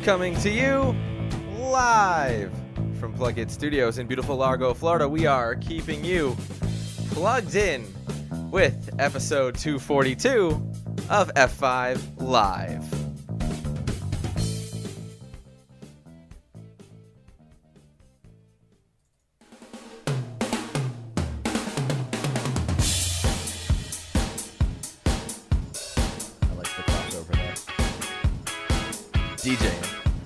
coming to you live from Plug It Studios in beautiful Largo, Florida. We are keeping you plugged in with episode 242 of F5 Live. DJing.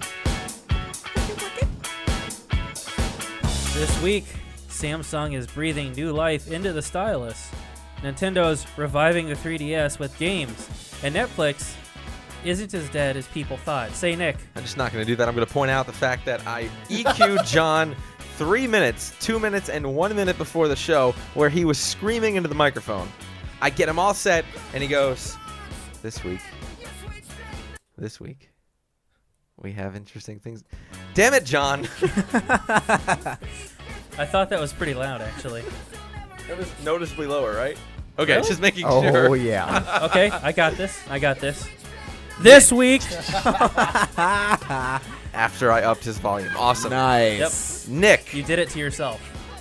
This week, Samsung is breathing new life into the stylus. Nintendo's reviving the 3DS with games. And Netflix isn't as dead as people thought. Say, Nick. I'm just not going to do that. I'm going to point out the fact that I EQ'd John 3 minutes, 2 minutes, and 1 minute before the show where he was screaming into the microphone. I get him all set, and he goes, This week, we have interesting things. Damn it, John. I thought that was pretty loud, actually. That was noticeably lower, right? Okay, Really? just making sure. Oh, yeah. Okay, I got this. This week. After I upped his volume. Awesome. Nice. Nick. You did it to yourself.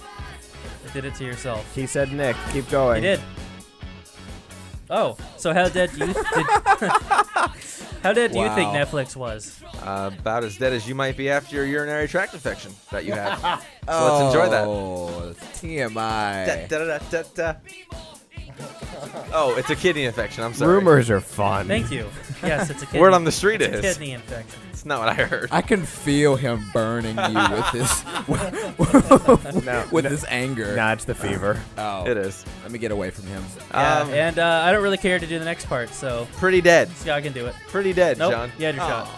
He said Nick. Keep going. You did. Oh, so how dead do you how dead do you think Netflix was? About as dead as you might be after your urinary tract infection that you have. So let's enjoy that. Oh, TMI. Da. Oh, it's a kidney infection. I'm sorry. Rumors are fun. Thank you. Yes, it's a kidney. Word on the street it's a is. kidney infection. It's not what I heard. I can feel him burning you with his with his anger. Nah, it's the fever. Oh, It is. Let me get away from him. Yeah, and I don't really care to do the next part, so Pretty dead. Scott can do it. Pretty dead, Nope, John. you had your shot.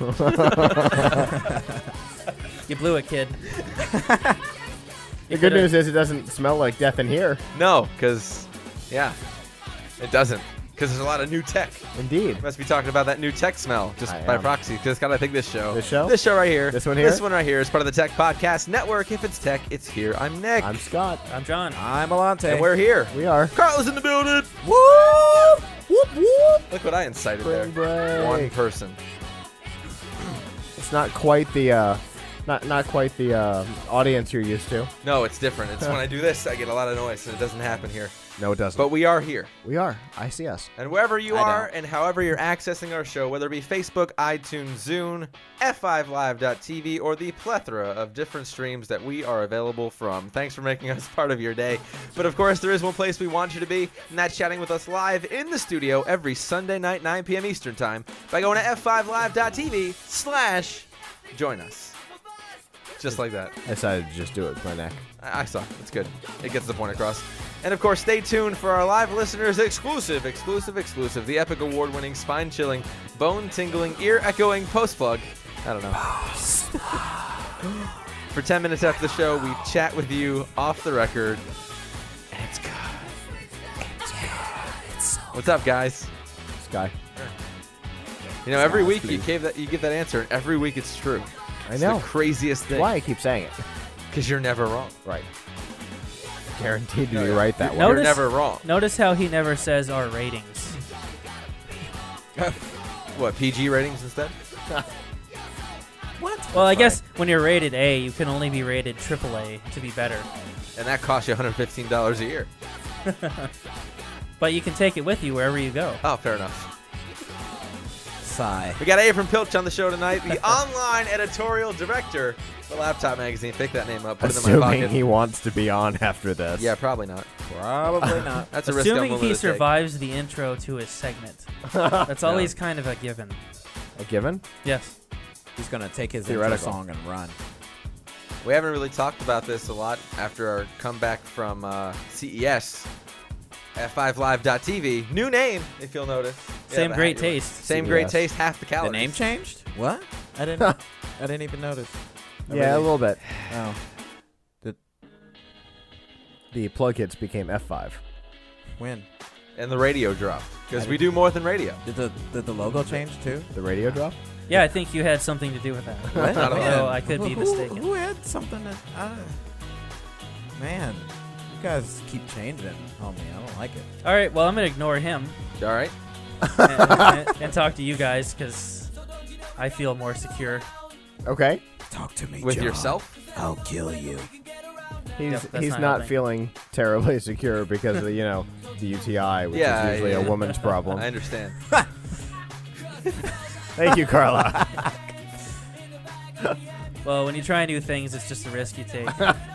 You blew it, kid. The good news is it doesn't smell like death in here. No, because, yeah, it doesn't. Because there's a lot of new tech. Indeed. You must be talking about that new tech smell, just I by am. proxy. Because I think this show. This show? This show right here. This one here? This one right here is part of the Tech Podcast Network. If it's tech, it's here. I'm Nick. I'm Scott. I'm John. I'm Alante. And we're here. We are. Carla's in the building. Whoop! Whoop, whoop. Look what I incited Spring there. break. One person. It's not quite the, not quite the audience you're used to. No, it's different. It's when I do this, I get a lot of noise, and it doesn't happen here. No, it doesn't. But we are here. we are. I see us. And wherever you I are don't. and however you're accessing our show, whether it be Facebook, iTunes, Zune, F5Live.tv, or the plethora of different streams that we are available from, thanks for making us part of your day. But of course, there is one place we want you to be, and that's chatting with us live in the studio every Sunday night, 9 p.m. Eastern Time, by going to F5Live.tv/join us. Just like that. I decided to just do it with my neck. I saw. It's good. It gets the point across. And of course, stay tuned for our live listeners exclusive, the epic award-winning, spine-chilling, bone-tingling, ear-echoing post-plug. I don't know. For 10 minutes after the show, we chat with you off the record, and it's good. What's up, guys? Sky. You know, every week you give that answer, and every week it's true. I It's know. the craziest That's thing. why I keep saying it. Because you're never wrong. Right. Guaranteed to No, be yeah. right that way. No. You're Notice- never wrong. Notice how he never says our ratings. What, PG ratings instead? Well, I guess when you're rated A, you can only be rated AAA to be better. And that costs you $115 a year. But you can take it with you wherever you go. Oh, fair enough. Sigh. We got Abram Pilch on the show tonight, the online editorial director for Laptop Magazine. Pick that name up, put it in my Assuming pocket. he wants to be on after this. Yeah, probably not. Probably not. That's a risk I'm Assuming willing he to take. survives the intro to his segment. That's always kind of a given. A given? Yes. He's gonna take his intro Theoretical. song and run. We haven't really talked about this a lot after our comeback from CES. F5Live.tv. New name, if you'll notice. Yeah, Same the great hat you wear. taste. Same great CES. taste, half the The calories. name changed? What? I didn't even notice. Yeah, a little bit. Oh. The plug hits became F5. When? And the radio dropped. Because we do more than radio. Did the logo change too? The radio drop? Yeah, I think you had something to do with that. What? Not a Although I could be Who- mistaken. Who had something that? Man, you guys keep changing on me. I don't like it. All right, well, I'm going to ignore him All right? and talk to you guys because I feel more secure. Okay. Talk to me, With John. yourself? I'll kill you. He's that's he's not not helping. feeling terribly secure because of the UTI, which Yeah, is usually yeah. a woman's problem. I understand. Thank you, Carla. Well, when you try new things, it's just a risk you take.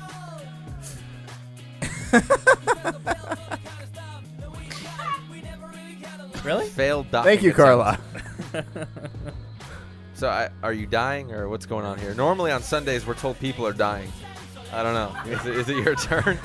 Really? Failed docking Thank you, it sounds. Carla. So are you dying or what's going on here? Normally on Sundays we're told people are dying. I don't know. Is it your turn?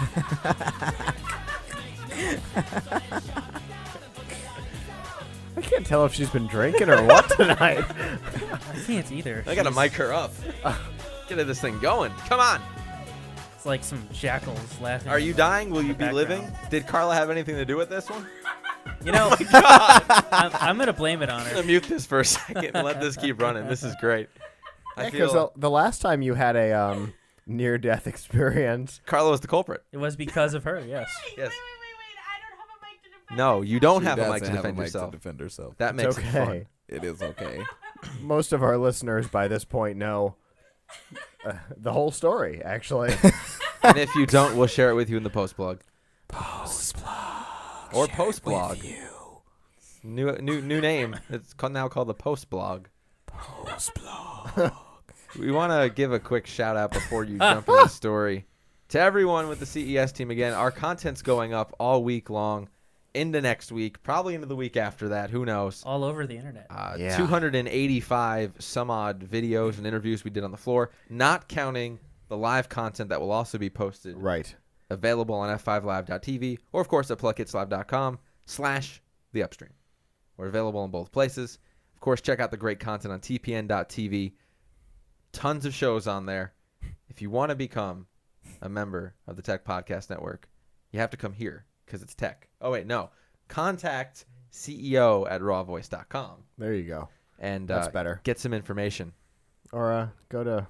I can't tell if she's been drinking or what tonight. I can't either. I gotta Jeez. mic her up. Get this thing going. Come on. It's like some jackals laughing. Are you dying? Will you be Background. living? Did Carla have anything to do with this one? You know, God. I'm gonna blame it on I'm her. gonna mute this for a second and let this keep running. This is great. I Because feel the last time you had a near-death experience, Carla was the culprit. It was because of her. Yes. Yes. Wait, I don't have a mic to defend. No, you don't She have a doesn't mic to have defend mic yourself. To defend herself. That it's makes it fun. okay. It is okay. Most of our listeners by this point know the whole story, actually. And if you don't, we'll share it with you in the post blog Post blog. or post blog. You. New name. It's now called the post blog. Post blog. We want to give a quick shout out before you jump into the story to everyone with the CES team. Again, our content's going up all week long into next week, probably into the week after that. Who knows? All over the internet. Yeah. 285 some odd videos and interviews we did on the floor, not counting the live content that will also be posted, Right. available on f5live.tv or, of course, at pluckitslive.com/the upstream. We're available in both places. Of course, check out the great content on tpn.tv. Tons of shows on there. If you want to become a member of the Tech Podcast Network, you have to come here because it's tech. Oh, wait, no. Contact CEO at rawvoice.com There you go. and That's better. get some information. Or go to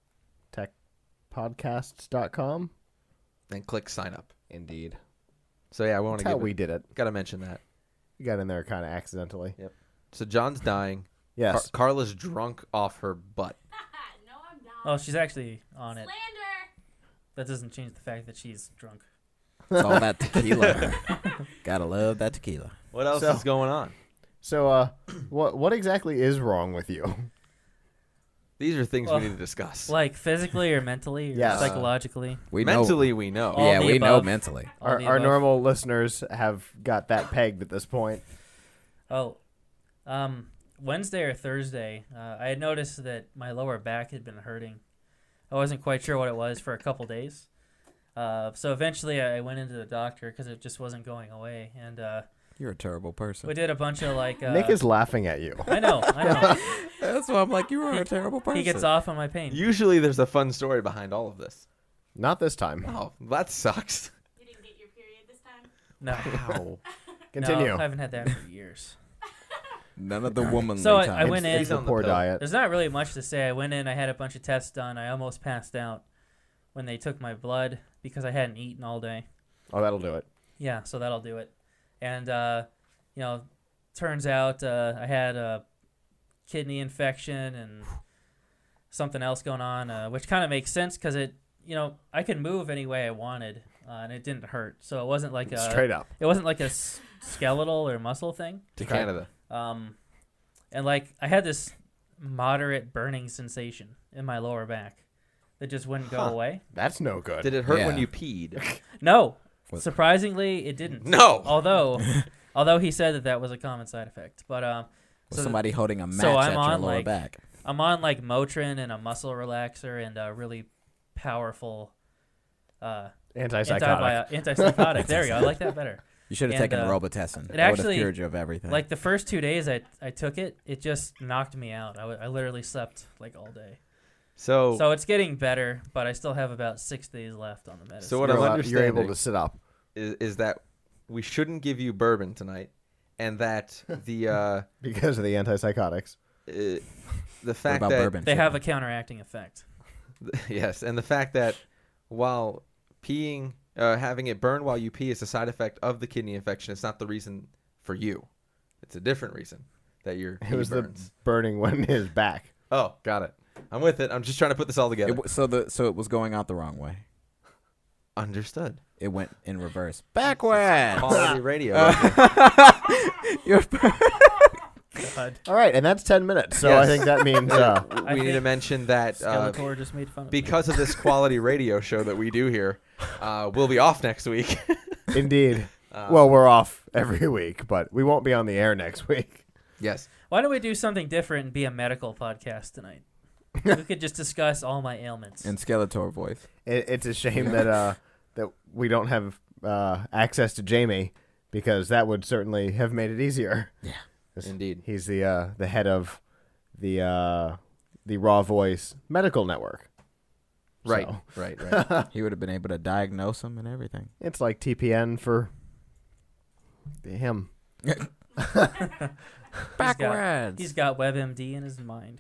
techpodcasts.com. And click sign up. Indeed. So, yeah, I want That's to how we did it. got to mention that. You got in there kind of accidentally. So, John's dying. Yes. Carla's drunk off her butt. No, I'm not. Oh, she's actually on it. Slander. That doesn't change the fact that she's drunk. It's all that tequila. Gotta love that tequila. What else So- is going on? So, what exactly is wrong with you? These are things Well, we need to discuss. Like physically or mentally or Yes. psychologically. We Mentally, we know. All Yeah, the we know above. mentally. All Our, the our above. normal listeners have got that pegged at this point. Oh, Wednesday or Thursday, I had noticed that my lower back had been hurting. I wasn't quite sure what it was for a couple days. So eventually I went into the doctor because it just wasn't going away. And You're a terrible person. we did a bunch of like... Nick is laughing at you. I know. That's why I'm like, you are a terrible person. He gets off on my pain. Usually there's a fun story behind all of this. Not this time. Oh, that sucks. You didn't get your period this time. No. Wow. Continue. No, I haven't had that for years. None of the womanly So I times. went in. It's the on the poor pill. diet. There's not really much to say. I went in, I had a bunch of tests done. I almost passed out when they took my blood because I hadn't eaten all day. Oh, that'll do it. Yeah, so that'll do it. And, turns out I had a kidney infection and something else going on, which kind of makes sense because I could move any way I wanted, and it didn't hurt. So it wasn't like Straight up. It wasn't like a skeletal or muscle thing. To Okay. Canada. And like I had this moderate burning sensation in my lower back that just wouldn't go away. That's no good. Did it hurt when Yeah. you peed? No, What? surprisingly, it didn't. No. Although he said that was a common side effect, but Was so somebody holding a match so at I'm your on, lower like- back. I'm on like Motrin and a muscle relaxer and a really powerful Antipsychotic. antipsychotic. There you go. I like that better. You should have and, taken uh, Robitussin. it That would actually- have cured you of everything. Like the first 2 days I took it, it just knocked me out. I literally slept like all day. So, So it's getting better, but I still have about 6 days left on the medicine. So what You're I'm allowed- You're able understanding to sit up. is that we shouldn't give you bourbon tonight, and that the Because of the antipsychotics. the what fact about that bourbon? they have a counteracting effect. yes, and the fact that while peeing, having it burn while you pee is a side effect of the kidney infection. It's not the reason for you. It's a different reason. that your It was burns. the burning when his back. Oh, got it. I'm with it. I'm just trying to put this all together. So it was going out the wrong way. Understood. It went in reverse. Backwards. Quality radio. You're God. All right, and that's 10 minutes. So Yes. I think that means we need to think mention that Skeletor just made fun of me. because of this quality radio show that we do here, we'll be off next week. indeed. Well, we're off every week, but we won't be on the air next week. Yes. Why don't we do something different and be a medical podcast tonight? We could just discuss all my ailments. in Skeletor voice. It's a shame that that we don't have access to Jamie, because that would certainly have made it easier. Yeah. Indeed. He's the head of the Raw Voice Medical Network. Right. So, Right. He would have been able to diagnose him and everything. it's like TPN for him. Backwards. He's got WebMD in his mind.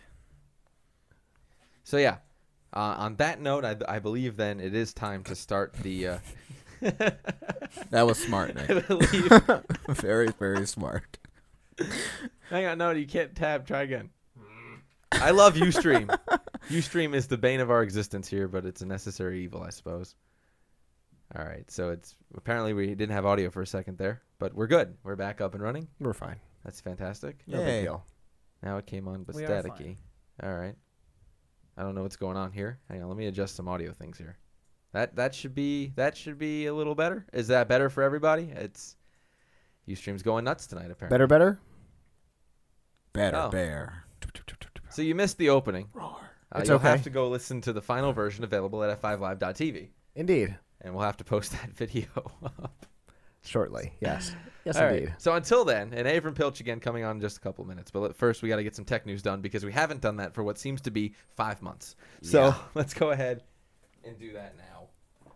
So yeah. On that note, I believe then it is time to start the. That was smart, I Nick. believe. Very, very smart. Hang on, no, you can't tab. Try again. I love Ustream. Ustream is the bane of our existence here, but it's a necessary evil, I suppose. All right, so it's apparently we didn't have audio for a second there, but we're good. We're back up and running. We're fine. That's fantastic. No Yay. big deal. Now it came on, but We are staticky. All right. I don't know what's going on here. Hang on, let me adjust some audio things here. That should be a little better. Is that better for everybody? It's Ustream's going nuts tonight, apparently. Better? Better Oh. bear. So you missed the opening. It's You'll okay. have to go listen to the final version available at f5live.tv, Indeed. and we'll have to post that video up. Shortly. Yes. Yes, All right. indeed. So until then, and Avram Pilch again coming on in just a couple of minutes. But first, we got to get some tech news done because we haven't done that for what seems to be 5 months. So let's go ahead and do that now.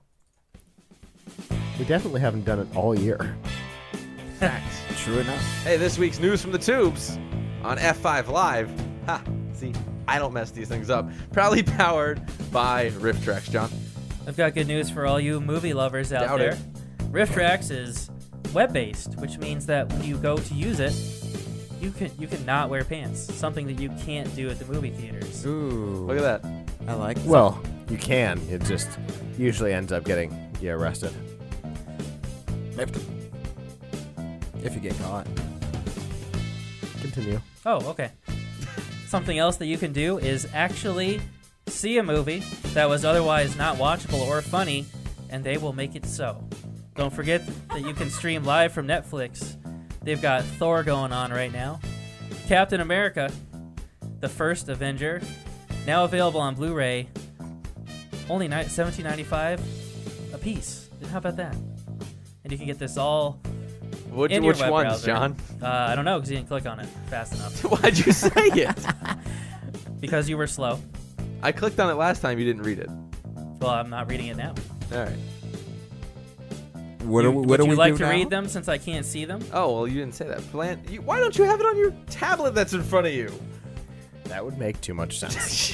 We definitely haven't done it all year. Facts. True enough. Hey, this week's news from the tubes on F5 Live. Ha! See, I don't mess these things up. Proudly powered by RiffTrax, John. I've got good news for all you movie lovers out Doubt there. it. RiffTrax is web-based, which means that when you go to use it, you can not wear pants. Something that you can't do at the movie theaters. Ooh. Look at that. I like that. Well, you can. It just usually ends up getting you arrested. If you get caught. Continue. Oh, okay. Something else that you can do is actually see a movie that was otherwise not watchable or funny, and they will make it so. Don't forget that you can stream live from Netflix. They've got Thor going on right now. Captain America, the first Avenger, now available on Blu-ray. Only $17.95 a piece. How about that? And you can get this all Which in your ones, web browser. John? I don't know because you didn't click on it fast enough. Why'd you say it? Because you were slow. I clicked on it last time. You didn't read it. Well, I'm not reading it now. All right. What Would do you we like do to now? read them since I can't see them? Oh, well, you didn't say that. Why don't you have it on your tablet that's in front of you? That would make too much sense.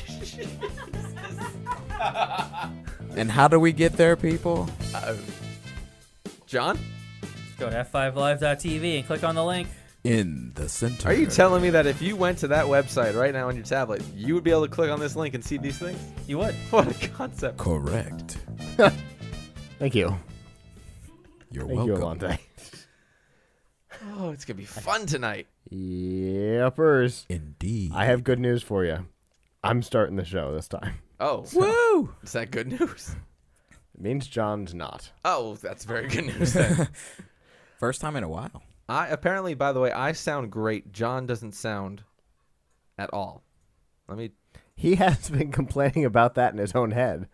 And how do we get there, people? John? Go to f5live.tv and click on the link. In the center. Are you telling me that if you went to that website right now on your tablet, you would be able to click on this link and see these things? You would. What a concept. Correct. Thank you. You're Thank you, welcome. Alante. Oh, it's going to be fun tonight. Yepers. Indeed. I have good news for you. I'm starting the show this time. Oh. Woo! Is that good news? It means John's not. Oh, that's very good news then. First time in a while. Apparently, by the way, I sound great. John doesn't sound at all. Let me... He has been complaining about that in his own head.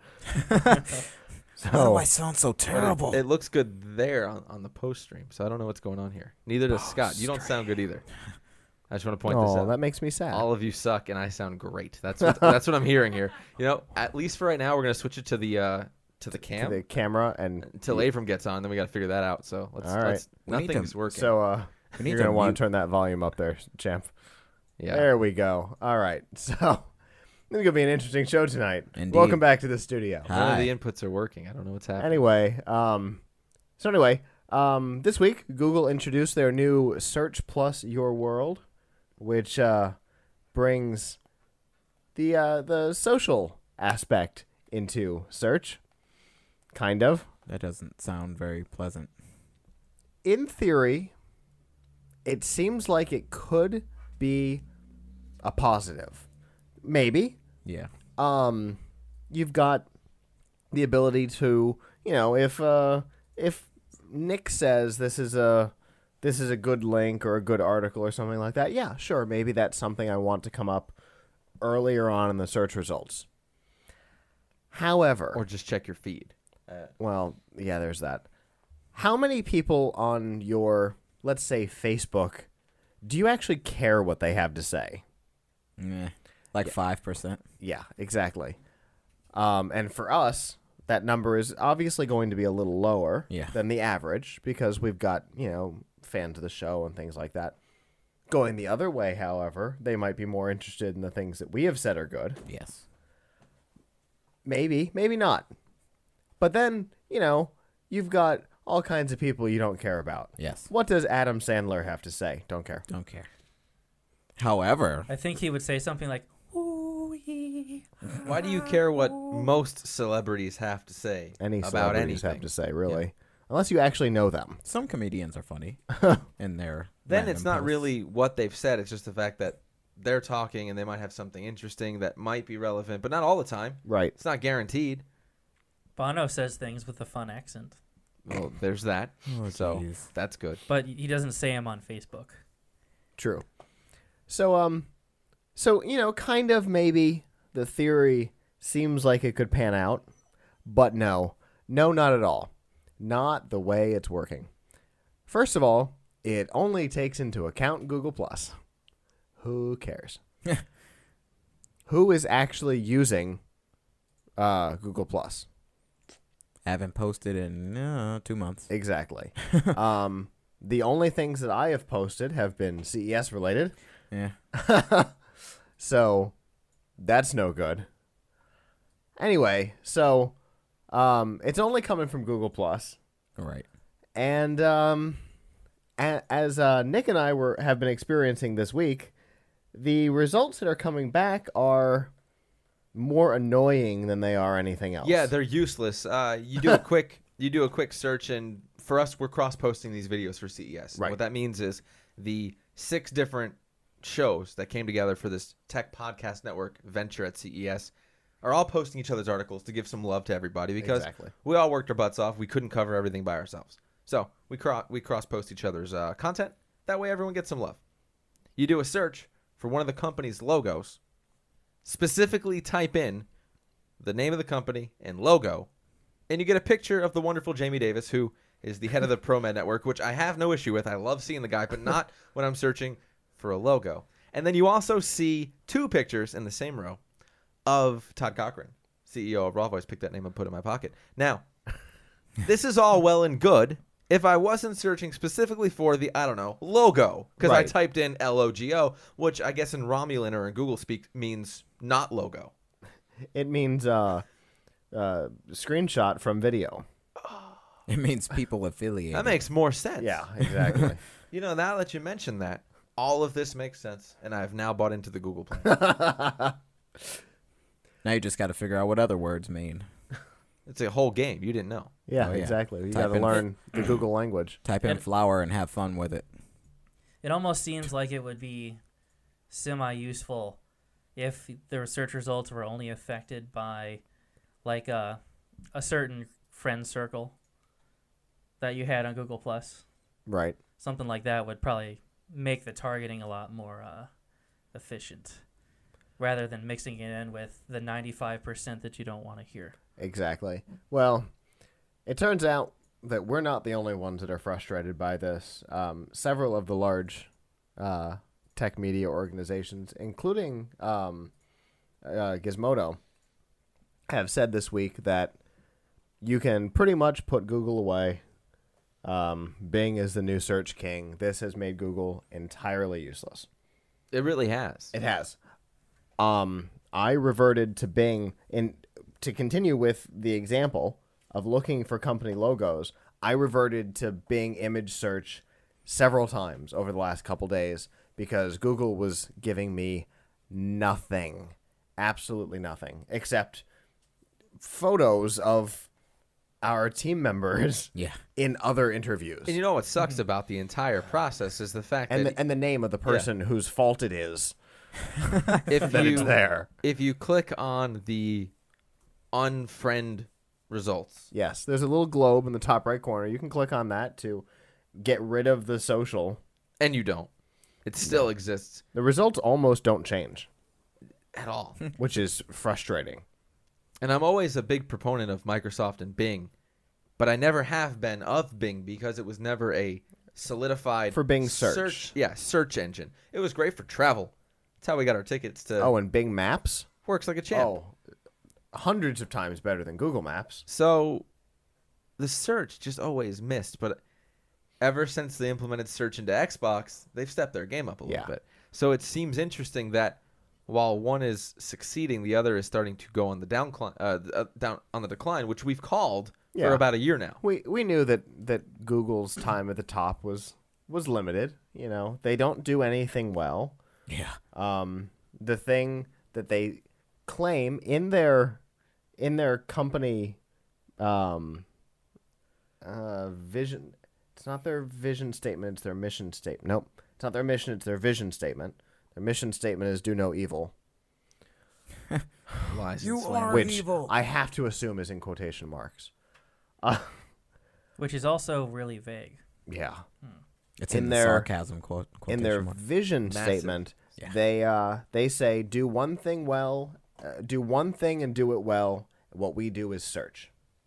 So I sound so terrible? It looks good there on the post stream, so I don't know what's going on here. Neither does Scott. You don't sound good either. I just want to point this out. that makes me sad. All of you suck, and I sound great. That's what I'm hearing here. You know, at least for right now, we're gonna switch it to the cam To the camera and until Avram gets on. Then we got to figure that out. So All right. We need nothing's to- working. So We need you're to gonna want mute- to turn that volume up there, champ. yeah. There we go. All right. So this is gonna be an interesting show tonight. Indeed. Welcome back to the studio. None of Hi. the inputs are working. I don't know what's happening. Anyway, this week Google introduced their new Search Plus Your World, which brings the social aspect into search. Kind of. That doesn't sound very pleasant. In theory, it seems like it could be a positive. Maybe. Yeah. You've got the ability to, if Nick says this is a good link or a good article or something like that, yeah, sure, maybe that's something I want to come up earlier on in the search results. However, Or just check your feed. well, yeah, there's that. How many people on your, let's say, Facebook, do you actually care what they have to say? Like 5%. Yeah, exactly. And for us, that number is obviously going to be a little lower than the average because we've got, fans of the show and things like that. Going the other way, however, they might be more interested in the things that we have said are good. Yes. Maybe, maybe not. But then, you've got all kinds of people you don't care about. Yes. What does Adam Sandler have to say? Don't care. Don't care. However, I think he would say something like, "Ooh-wee." Why do you care what most celebrities have to say Any about celebrities anything? have to say, really. Unless you actually know them. some comedians are funny in their Then random it's not posts. really what they've said. It's just the fact that they're talking and they might have something interesting that might be relevant, but not all the time. Right. It's not guaranteed. Bono says things with a fun accent, Well, there's that. Oh, So jeez. that's good. but he doesn't say them on Facebook. True. So, kind of maybe the theory seems like it could pan out, but no, not at all. Not the way it's working. First of all, it only takes into account Google+. Who cares? Who is actually using Google+? Haven't posted in 2 months. Exactly. The only things that I have posted have been CES related. Yeah. So that's no good. Anyway, so it's only coming from Google+. Right. And as Nick and I have been experiencing this week, the results that are coming back are more annoying than they are anything else. Yeah, they're useless. You do a quick search, and for us, we're cross-posting these videos for CES. Right. What that means is the 6 different shows that came together for this Tech Podcast Network venture at CES are all posting each other's articles to give some love to everybody because Exactly. we all worked our butts off. We couldn't cover everything by ourselves. So we cross-post each other's content. That way everyone gets some love. You do a search for one of the company's logos, specifically type in the name of the company and logo, and you get a picture of the wonderful Jamie Davis, who is the head of the ProMed Network, which I have no issue with. I love seeing the guy, but not when I'm searching for a logo. And then you also see 2 pictures in the same row of Todd Cochran, CEO of Raw Voice. Picked that name and put it in my pocket. Now, this is all well and good if I wasn't searching specifically for the, logo, because I Right. typed in LOGO, which I guess in Romulan or in Google speak means not logo. It means screenshot from video. It means people affiliated. That makes more sense. Yeah, exactly. Now that you mention that, all of this makes sense, and I've now bought into the Google plan. Now you just got to figure out what other words mean. It's a whole game. You didn't know. Yeah, Oh, yeah. exactly. You Type got to in- learn the Google language. Type in And- flower and have fun with it. It almost seems like it would be semi-useful if the search results were only affected by, like, a certain friend circle that you had on Google+. Right. Something like that would probably make the targeting a lot more efficient, rather than mixing it in with the 95% that you don't want to hear. Exactly. Well, it turns out that we're not the only ones that are frustrated by this. Several of the large tech media organizations, including Gizmodo, have said this week that you can pretty much put Google away. Bing is the new search king. This has made Google entirely useless. It really has. It has. I reverted to Bing to continue with the example of looking for company logos. I reverted to Bing image search several times over the last couple days because Google was giving me nothing, absolutely nothing, except photos of our team members Yeah. in other interviews. And you know what sucks about the entire process is the fact that and the name of the person whose fault it is if that it's there. if you click on the unfriend results, Yes, there's a little globe in the top right corner. You can click on that to get rid of the social. and you don't, it still exists The results almost don't change, at all. which is frustrating. And I'm always a big proponent of Microsoft and Bing, but I never have been of Bing because it was never a solidified For Bing search. search engine. It was great for travel. That's how we got our tickets to Oh, and Bing Maps? Works like a champ. Oh, hundreds of times better than Google Maps. So the search just always missed, but ever since they implemented search into Xbox, they've stepped their game up a little bit. So it seems interesting that while one is succeeding, the other is starting to go on the down on the decline, which we've called Yeah. for about a year now. We knew that Google's time at the top was limited. You know, they don't do anything well. Yeah. The thing that they claim in their company vision, it's not their vision statement, it's their mission statement. Nope, it's not their mission, it's their vision statement. Their mission statement is do no evil, Lies You and slander. are- which evil. I have to assume is in quotation marks. Which is also really vague. Yeah. It's In in, their- the sarcasm quote. In their quotation mark. vision Massive. statement, Yeah. they say do one thing well, do one thing and do it well. What we do is search.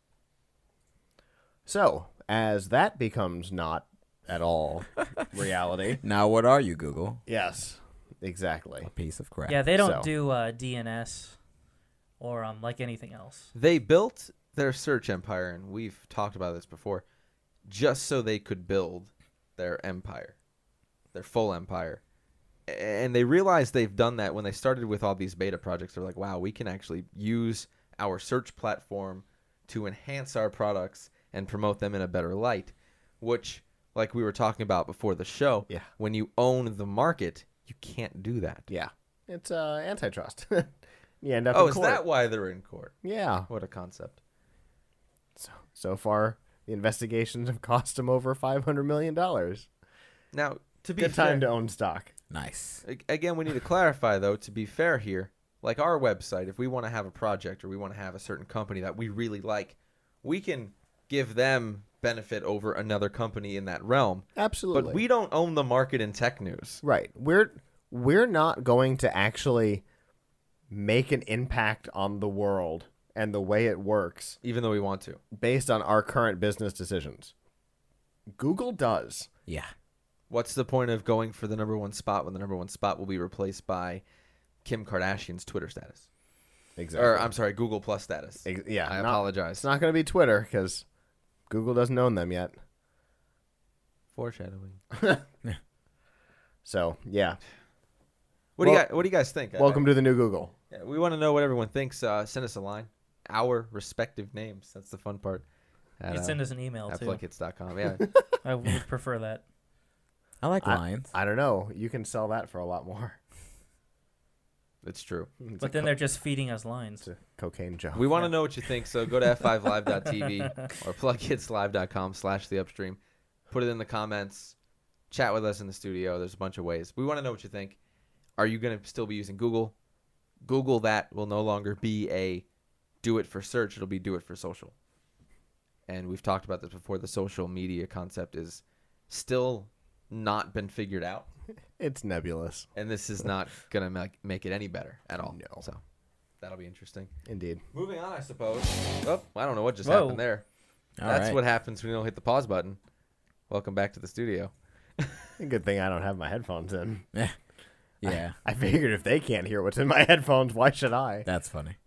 So as that becomes not at all reality, Now what are you, Google? yes, exactly. A piece of crap. Yeah, they don't So- do DNS or like anything else. They built their search empire, and we've talked about this before, just so they could build their empire, their full empire. And they realized they've done that when they started with all these beta projects. They're like, wow, we can actually use our search platform to enhance our products and promote them in a better light, which, like we were talking about before the show, Yeah. when you own the market, you can't do that. Yeah, it's antitrust. You end up Oh, in is court. that why they're in court? Yeah. What a concept. So far, the investigations have cost them over $500 million. Now, to be Good fair, time to own stock. Nice. Again, we need to clarify, though, to be fair here, like our website, if we want to have a project or we want to have a certain company that we really like, we can give them benefit over another company in that realm. Absolutely. But we don't own the market in tech news. Right. We're not going to actually make an impact on the world and the way it works Even though we want to. based on our current business decisions. Google does. Yeah. What's the point of going for the number one spot when the number one spot will be replaced by Kim Kardashian's Twitter status? Exactly. Or, I'm sorry, Google Plus status. Yeah. I It's apologize. not going to be Twitter because Google doesn't own them yet. Foreshadowing. So, yeah. What do you guys think? Welcome to the new Google. Yeah, we want to know what everyone thinks. Send us a line. Our respective names. That's the fun part. You can send us an email At too. plughits.com. Yeah. I would prefer that. I like lions. I don't know. You can sell that for a lot more. It's true. It's But a then they're just feeding us lines. it's a cocaine joke. We want to know what you think, so go to f5live.tv or plughitslive.com/theupstream. Put it in the comments. Chat with us in the studio. There's a bunch of ways. We want to know what you think. Are you going to still be using Google? Google that will no longer be a do it for search. It'll be do it for social. And we've talked about this before. The social media concept is still not been figured out. It's nebulous. And this is not going to make it any better at all. No. So that'll be interesting. Indeed. Moving on, I suppose. Oh, I don't know what just Whoa. happened there. All That's right. what happens when you don't hit the pause button. Welcome back to the studio. Good thing I don't have my headphones in. Yeah. I figured if they can't hear what's in my headphones, why should I? That's funny.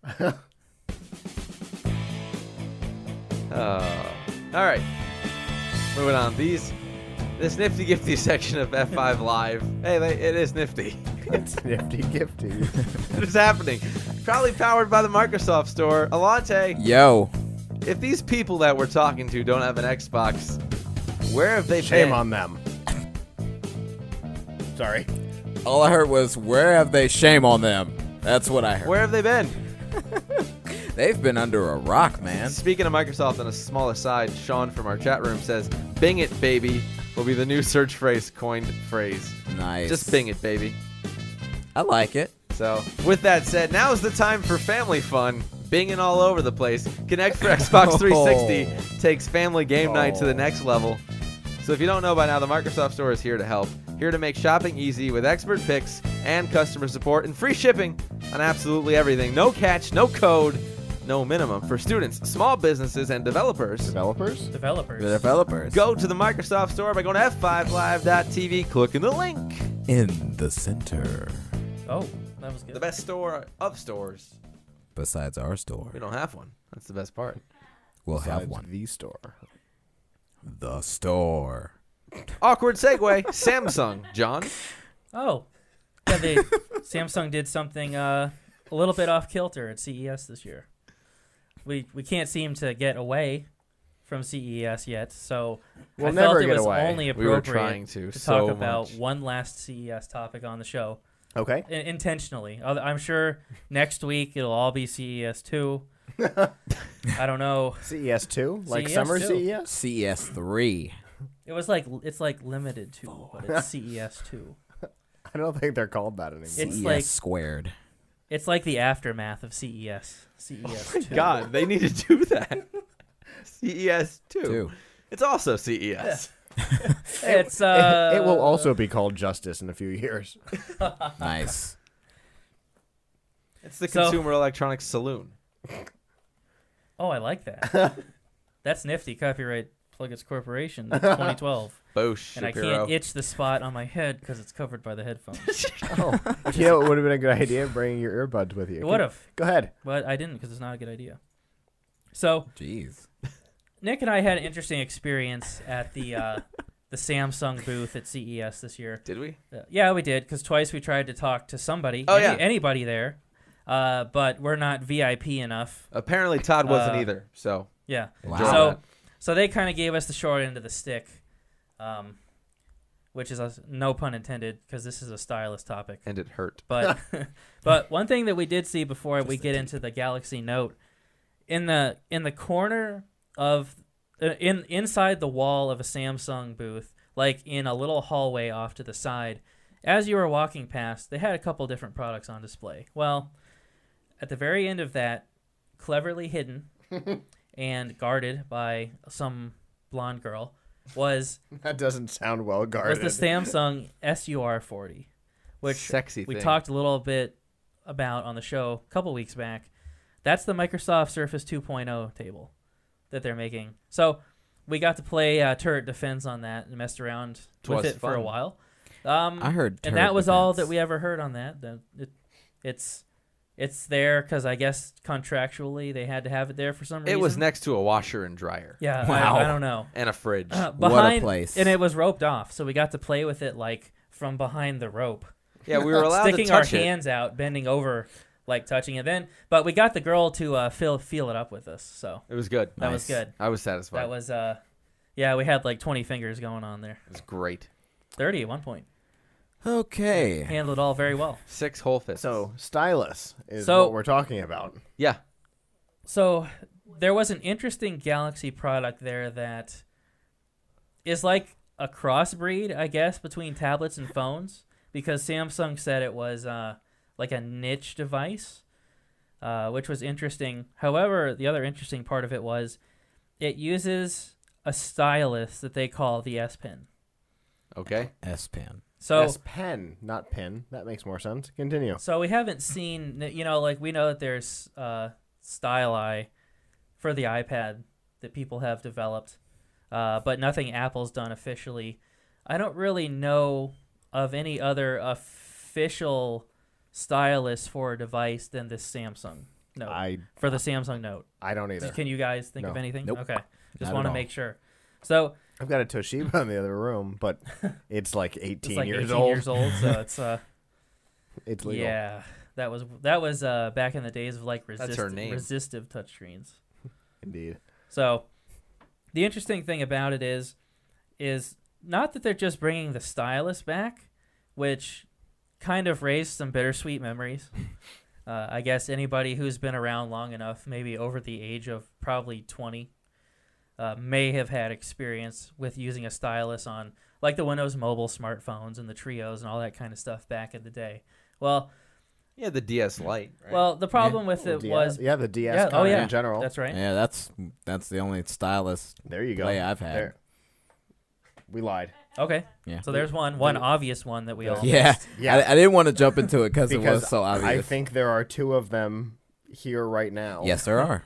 All right. Moving on. This nifty gifty section of F5 Live. Hey, it is nifty. It's nifty gifty. What is happening? Probably powered by the Microsoft Store. Alante, Yo. if these people that we're talking to don't have an Xbox, where have they Shame been? on them. Sorry. All I heard was, where have they? Shame on them. That's what I heard. Where have they been? They've been under a rock, man. Speaking of Microsoft, on a small aside, Sean from our chat room says, "Bing it, baby," will be the new search phrase, coined phrase. Nice. Just bing it, baby. I like it. So, with that said, now's the time for family fun. Binging all over the place. Connect for Xbox 360 takes family game night to the next level. So if you don't know by now, the Microsoft Store is here to help. Here to make shopping easy with expert picks and customer support and free shipping on absolutely everything. No catch, no code, no minimum. For students, small businesses, and developers. Developers? Developers. The developers. Go to the Microsoft Store by going to f5live.tv, clicking the link. In the center. Oh, that was good. The best store of stores. Besides our store. We don't have one. That's the best part. We'll have Besides one. The store. The store. Awkward segue. Samsung, John. Oh, yeah. Samsung did something a little bit off kilter at CES this year. We can't seem to get away from CES yet, so We'll I never felt it get was away. only We were appropriate trying to talk so about much. one last CES topic on the show. Okay. Intentionally. I'm sure next week it'll all be CES 2. I don't know. CES 2? Like CES summer 2. CES? CES 3. It's like limited to, but it's CES 2. I don't think they're called that anymore. It's CES like- squared. It's like the aftermath of CES. CES 2. God, they need to do that. CES 2. 2. It's also CES. It's It will also be called Justice in a few years. Nice. It's the So- Consumer Electronics Saloon. Oh, I like that. That's nifty. Copyright Pluggets Corporation, 2012. Bosch, And I Shapiro. can't itch the spot on my head because it's covered by the headphones. Oh. You know, it would have been a good idea bringing your earbuds with you. It would have, Go ahead. but I didn't because it's not a good idea. So Jeez. Nick and I had an interesting experience at the Samsung booth at CES this year. Did we? Yeah, we did because twice we tried to talk to somebody, Oh, yeah. anybody there, but we're not VIP enough. Apparently Todd wasn't Uh, either. So Yeah. Wow. So they kind of gave us the short end of the stick, which is no pun intended because this is a stylus topic. and it hurt. But but one thing that we did see before we get into the Galaxy Note, in the corner of inside the wall of a Samsung booth, like in a little hallway off to the side, as you were walking past, they had a couple different products on display. Well, at the very end of that, cleverly hidden and guarded by some blonde girl, was That doesn't sound well the guarded. Samsung SUR40, which Sexy we thing. talked a little bit about on the show a couple weeks back. That's the Microsoft Surface 2.0 table that they're making. So we got to play Turret Defense on that and messed around with Was it for a fun. while. I heard and Turret that was all that Defense. we ever heard on that. It's there because I guess contractually they had to have it there for some reason. It was next to a washer and dryer Yeah, Wow. I don't know. and a fridge. Behind, place. and it was roped off, so we got to play with it like from behind the rope. Yeah, we were allowed Sticking to our touch it. hands out, bending over, like touching it. But we got the girl to feel it up with us, so It was good. that was Nice. good. I was satisfied. That was yeah, we had like 20 fingers going on there, It was great. 30 at one point. Okay. Handled it all very well. 6 whole fists. So, stylus is So- what we're talking about. yeah, So there was an interesting Galaxy product there that is like a crossbreed, I guess, between tablets and phones, because Samsung said it was like a niche device, which was interesting. However, the other interesting part of it was it uses a stylus that they call the S Pen. okay. S Pen. So S pen, not pin. That makes more sense. Continue. So we haven't seen, like we know that there's Style Eye for the iPad that people have developed, but nothing Apple's done officially. I don't really know of any other official stylus for a device than this Samsung Note. For the Samsung Note. I don't either. Can you guys think of No. anything? Nope. Okay. Just Not want to at all. make sure. So I've got a Toshiba in the other room, but it's like 18 it's like years 18 old. years old, so it's It's legal. yeah. That was back in the days of like That's her name. resistive touchscreens. Indeed. So, the interesting thing about it is not that they're just bringing the stylus back, which kind of raised some bittersweet memories. I guess anybody who's been around long enough, maybe over the age of probably 20, may have had experience with using a stylus on like the Windows Mobile smartphones and the Trios and all that kind of stuff back in the day. Well, Yeah, the DS Lite. Right? well, the problem with it was the DS Yeah, kind yeah. in general. that's right. Yeah, that's the only stylus There you go. play I've had. There. We lied. Okay, Yeah. so there's one obvious one that we all Yeah, Yeah. I didn't want to jump into it because it Because was so obvious. I think there are 2 of them here right now. Yes, there are.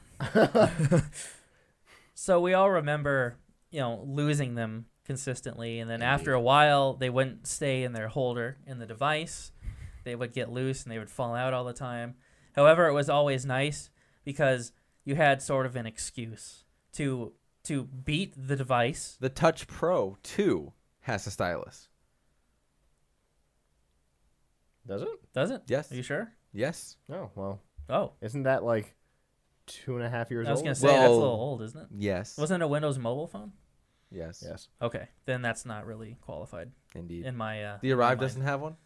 So we all remember, losing them consistently, and then after a while, they wouldn't stay in their holder in the device. They would get loose and they would fall out all the time. However, it was always nice because you had sort of an excuse to beat the device. The Touch Pro 2 has a stylus. Does it? Does it? Yes. Are you sure? Yes. Oh, well. Oh, Isn't that like 2.5 years I was old? gonna say that's a Well- little old, isn't it? Yes. Wasn't it a Windows Mobile phone? Yes. Yes. Okay, then that's not really qualified Indeed. in my. The in my Arrive mind. doesn't have one?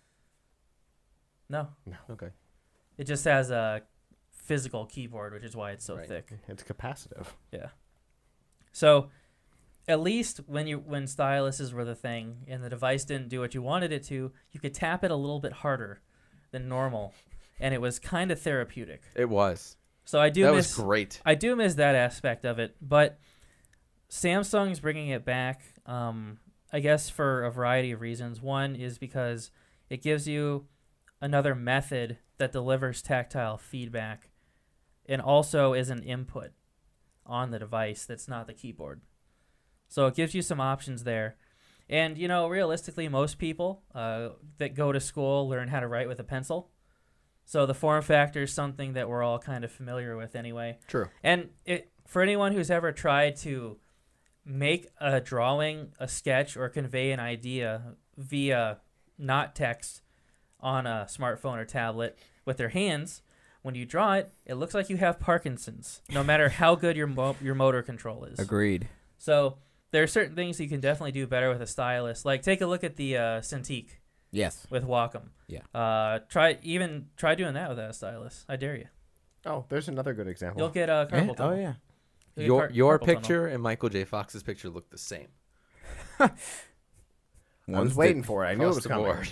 No, Okay. it just has a physical keyboard, which is why it's so Right. thick. It's capacitive. Yeah. So, at least when styluses were the thing and the device didn't do what you wanted it to, you could tap it a little bit harder than normal, and it was kind of therapeutic. It was. So I do That miss was great. I do miss that aspect of it, but Samsung's bringing it back. I guess for a variety of reasons. One is because it gives you another method that delivers tactile feedback, and also is an input on the device that's not the keyboard. So it gives you some options there. And, realistically, most people that go to school learn how to write with a pencil. So the form factor is something that we're all kind of familiar with anyway. True. And for anyone who's ever tried to make a drawing, a sketch, or convey an idea via not text on a smartphone or tablet with their hands, when you draw it, it looks like you have Parkinson's, no matter how good your motor control is. Agreed. So there are certain things you can definitely do better with a stylus. Like take a look at the Cintiq Yes. with Wacom. Yeah. Try doing that with a stylus. I dare you. Oh, there's another good example. You'll get a carpal Oh tunnel. yeah. You'll get Your carpal tunnel. picture and Michael J. Fox's picture look the same. I was One's waiting for it. I knew it Across was the coming. board.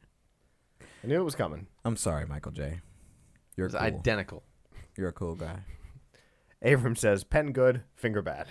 I knew it was coming. I'm sorry, Michael J. You're It's cool. identical. You're a cool guy. Abram says, pen good, finger bad.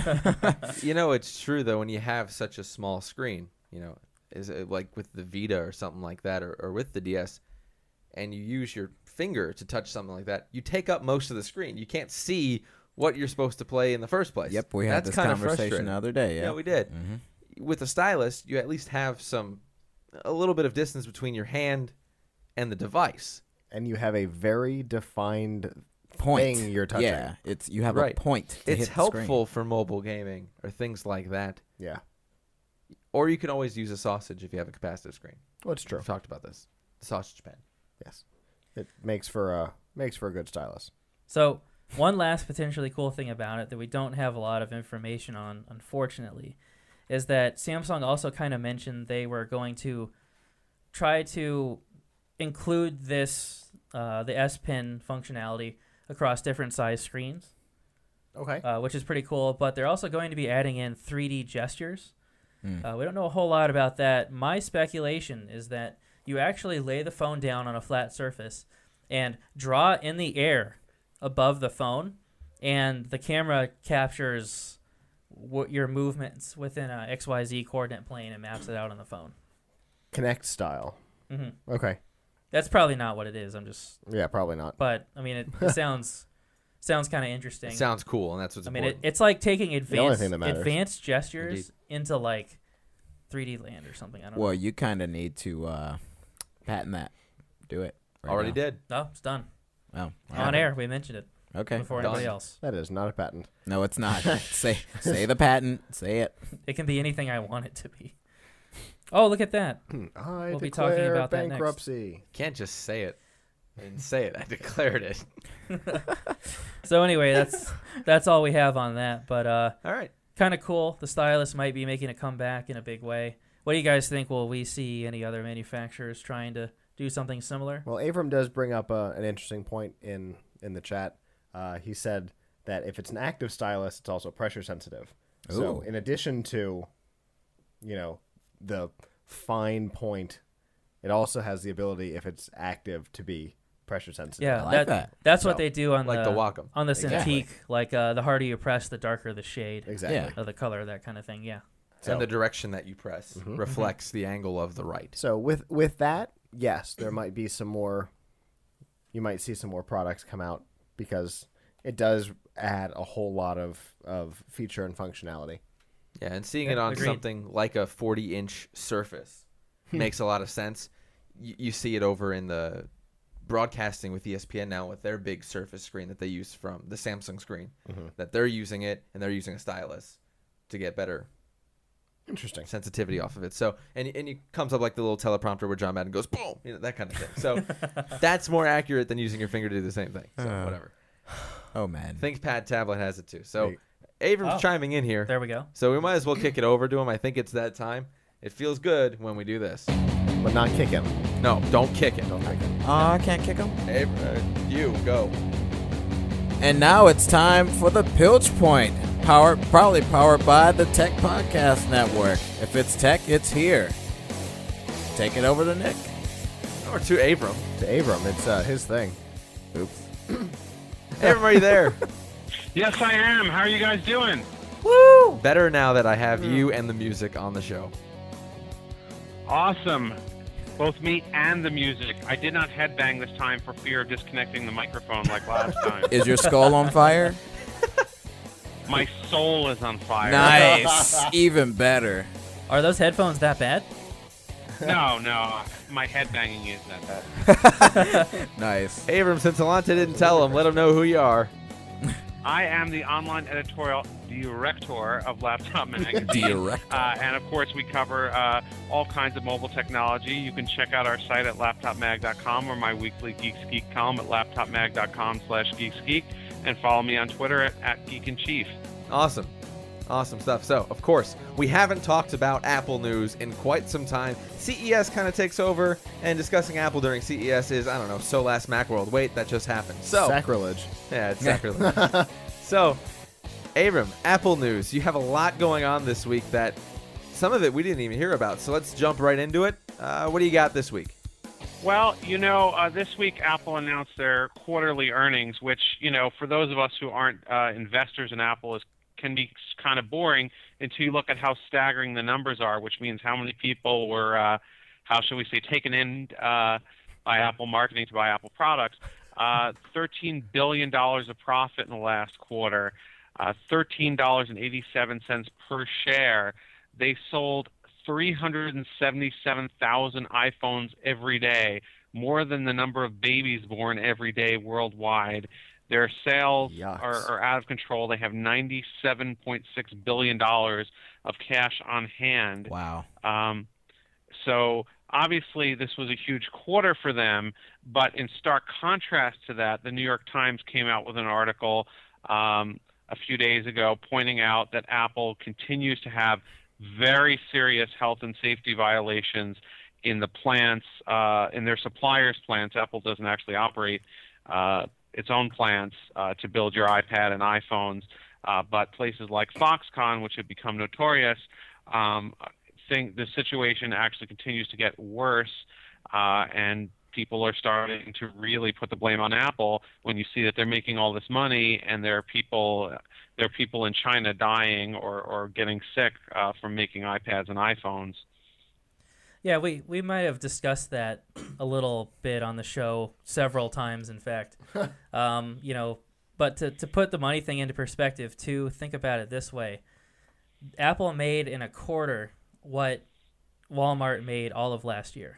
It's true though when you have such a small screen. Is it like with the Vita or something like that, or with the DS, and you use your finger to touch something like that, you take up most of the screen. You can't see what you're supposed to play in the first place. Yep, we had That's this kind of conversation frustrating. the other day. Yeah, we did. Mm-hmm. With a stylus, you at least have a little bit of distance between your hand and the device. And you have a very defined Point. thing you're touching. Yeah, you have Right. a point. To It's hit the screen. helpful for mobile gaming or things like that. Yeah. Or you can always use a sausage if you have a capacitive screen. Well, it's true. We've talked about this. The sausage pen. Yes. It makes for a good stylus. So one last potentially cool thing about it that we don't have a lot of information on, unfortunately, is that Samsung also kind of mentioned they were going to try to include this, the S Pen functionality across different size screens, Okay. which is pretty cool. But they're also going to be adding in 3D gestures. Mm. We don't know a whole lot about that. My speculation is that you actually lay the phone down on a flat surface and draw in the air above the phone, and the camera captures your movements within a XYZ coordinate plane and maps it out on the phone. Connect style. hmm Okay. That's probably not what it is. Yeah, probably not. But I mean, it sounds kind of interesting. It sounds cool, and that's what's I mean, important. it's like taking only advanced thing that matters. advanced gestures into like 3D land or something. I don't know. Well, you kind of need to patent that. Do it. right Already now. did. No, it's done. Oh, On air, we mentioned it Okay. before Done. anybody else. That is not a patent. No, it's not. say the patent. Say it. It can be anything I want it to be. Oh, look at that. I We'll be declare talking about that next. bankruptcy. Can't just say it. I didn't say it. I declared it. So anyway, that's all we have on that. But All right. kind of cool. The stylus might be making a comeback in a big way. What do you guys think? Will we see any other manufacturers trying to do something similar. Well, Avram does bring up an interesting point in the chat. He said that if it's an active stylus, it's also pressure sensitive. So Ooh. in addition to, the fine point, it also has the ability, if it's active, to be pressure sensitive. Yeah, I like that. that's So, what they do on like the Wacom. on the Exactly. Cintiq. Like the harder you press, the darker the shade Exactly. Yeah. of the color, that kind of thing. Yeah. So, And the direction that you press reflects the angle of the right. so with that, yes, there might be some more. You might see some more products come out because it does add a whole lot of feature and functionality. Yeah, and seeing Yeah, it on agreed. something like a 40-inch Surface makes a lot of sense. You see it over in the broadcasting with ESPN now with their big Surface screen that they use from the Samsung screen, that they're using it and they're using a stylus to get better Interesting. sensitivity off of it. So, and it comes up like the little teleprompter where John Madden goes, boom, that kind of thing. So that's more accurate than using your finger to do the same thing. So whatever. Oh man. ThinkPad tablet has it too. So Wait. Avram's Oh. chiming in here. There we go. So we might as well kick it over to him. I think it's that time. It feels good when we do this. But not kick him. No, don't kick it. Don't kick him. I can't kick him. You go. And now it's time for the Pilch Point, proudly powered by the Tech Podcast Network. If it's tech, it's here. Take it over to Nick. Or to Avram. To Avram, it's his thing. Oops. Avram, are you there? Yes, I am. How are you guys doing? Woo! Better now that I have you and the music on the show. Awesome. Both me and the music. I did not headbang this time for fear of disconnecting the microphone like last time. Is your skull on fire? My soul is on fire. Nice. Even better. Are those headphones that bad? No, my headbanging is that bad. Nice. Avram, since Alante didn't tell him, let him know who you are. I am the online editorial director of Laptop Magazine. Director. And of course, we cover all kinds of mobile technology. You can check out our site at laptopmag.com or my weekly Geeks Geek column at laptopmag.com/geeksgeek, and follow me on Twitter at Geek in Chief. Awesome. Awesome stuff. So, of course, we haven't talked about Apple news in quite some time. CES kind of takes over, and discussing Apple during CES is, I don't know, so last Macworld. Wait, that just happened. So, Sacrilege. yeah, it's sacrilege. So, Avram, Apple news. You have a lot going on this week that some of it we didn't even hear about. So let's jump right into it. What do you got this week? Well, this week Apple announced their quarterly earnings, which, for those of us who aren't investors in Apple, can be kind of boring until you look at how staggering the numbers are, which means how many people were, how shall we say, taken in by Apple marketing to buy Apple products. $13 billion of profit in the last quarter, $13.87 per share. They sold 377,000 iPhones every day, more than the number of babies born every day worldwide. Their sales Yucks. are out of control. They have $97.6 billion of cash on hand. Wow. So obviously this was a huge quarter for them, but in stark contrast to that, the New York Times came out with an article a few days ago pointing out that Apple continues to have very serious health and safety violations in the plants, in their suppliers' plants. Apple doesn't actually operate its own plants to build your iPad and iPhones, but places like Foxconn, which have become notorious, think the situation actually continues to get worse, and people are starting to really put the blame on Apple when you see that they're making all this money and there are people in China dying or getting sick from making iPads and iPhones. Yeah, we might have discussed that a little bit on the show several times, in fact. But to put the money thing into perspective, too, think about it this way. Apple made in a quarter what Walmart made all of last year.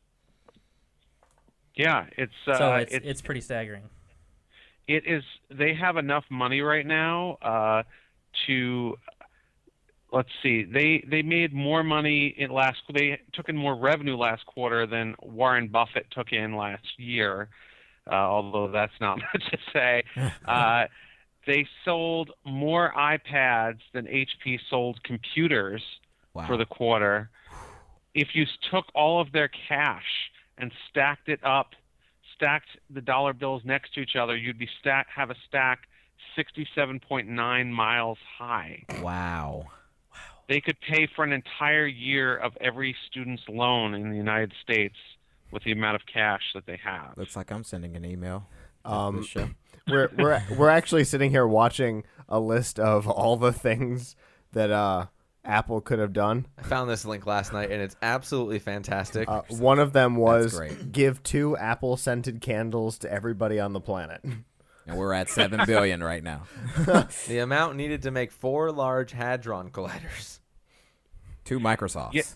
Yeah, It's pretty staggering. It is. They have enough money right now to. Let's see. They made more money They took in more revenue last quarter than Warren Buffett took in last year. Although that's not much to say. They sold more iPads than HP sold computers Wow. for the quarter. If you took all of their cash and stacked the dollar bills next to each other, you'd be have a stack 67.9 miles high. Wow. They could pay for an entire year of every student's loan in the United States with the amount of cash that they have. Looks like I'm sending an email. This show. We're actually sitting here watching a list of all the things that Apple could have done. I found this link last night, and it's absolutely fantastic. One of them was great. give 2 Apple scented candles to everybody on the planet. And we're at 7 billion right now. The amount needed to make 4 large hadron colliders. 2 Microsofts.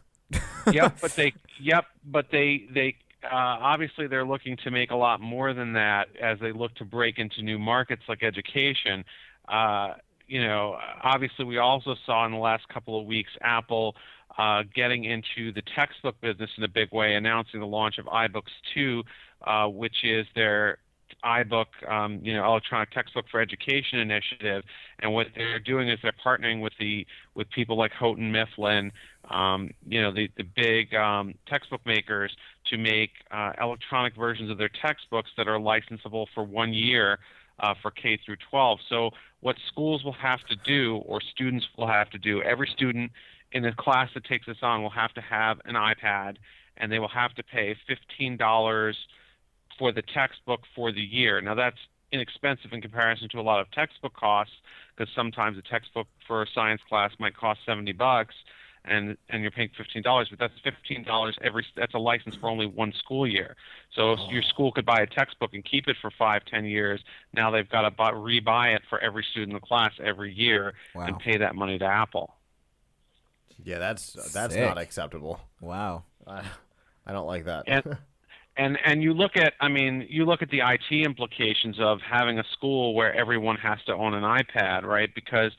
But they obviously they're looking to make a lot more than that as they look to break into new markets like education. Obviously we also saw in the last couple of weeks Apple getting into the textbook business in a big way, announcing the launch of iBooks 2, which is their iBook, electronic textbook for education initiative. And what they're doing is they're partnering with people like Houghton Mifflin, the big textbook makers, to make electronic versions of their textbooks that are licensable for 1 year for K through 12. So what schools will have to do, or students will have to do, every student in the class that takes this on will have to have an iPad, and they will have to pay $15 for the textbook for the year. Now that's inexpensive in comparison to a lot of textbook costs, because sometimes a textbook for a science class might cost $70, and you're paying $15, but that's $15 that's a license for only 1 school year. So if your school could buy a textbook and keep it for 5-10 years, now they've got to rebuy it for every student in the class every year. Wow. And pay that money to Apple. Yeah, that's Sick. not acceptable. Wow. I don't like that. And you look at the IT implications of having a school where everyone has to own an iPad, right? Because,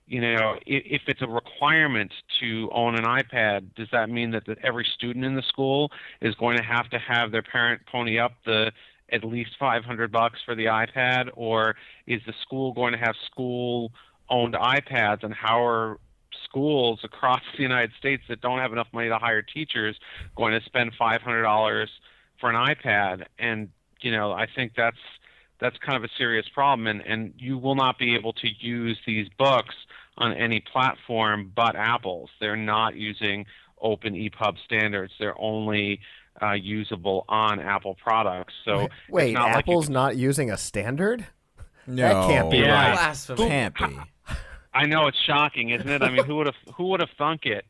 if it's a requirement to own an iPad, does that mean that every student in the school is going to have their parent pony up at least $500 for the iPad, or is the school going to have school-owned iPads? And how are schools across the United States that don't have enough money to hire teachers going to spend $500 for an iPad? And I think that's kind of a serious problem, and you will not be able to use these books on any platform but Apple's. They're not using open EPUB standards. They're only usable on Apple products. So wait, it's not Apple's like not using a standard? No. That can't be Yeah. right. Blasphemy. Can't be. I know it's shocking, isn't it? I mean, who would have thunk it?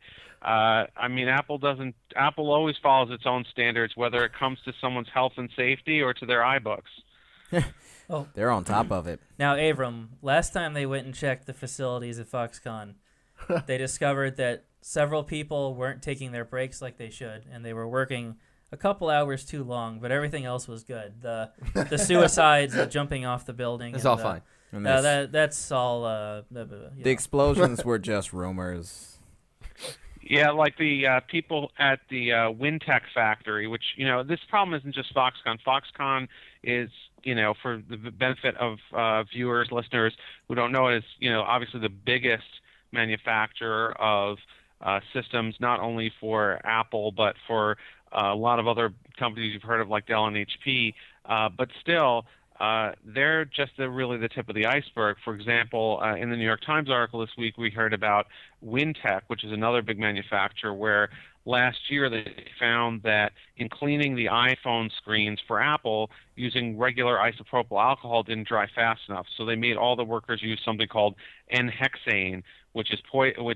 Apple always follows its own standards, whether it comes to someone's health and safety or to their iBooks. They're on top of it. Now, Avram, last time they went and checked the facilities at Foxconn, they discovered that several people weren't taking their breaks like they should, and they were working a couple hours too long, but everything else was good. The suicides, the jumping off the building. It's all fine. And That's all. the explosions were just rumors. Yeah, like the people at the Wintech factory, which, this problem isn't just Foxconn. Foxconn is, for the benefit of viewers, listeners who don't know it, is, obviously the biggest manufacturer of systems, not only for Apple, but for a lot of other companies you've heard of like Dell and HP. But still, they're just really the tip of the iceberg. For example, in the New York Times article this week, we heard about Wintech, which is another big manufacturer, where last year they found that in cleaning the iPhone screens for Apple, using regular isopropyl alcohol didn't dry fast enough. So they made all the workers use something called N-hexane, which is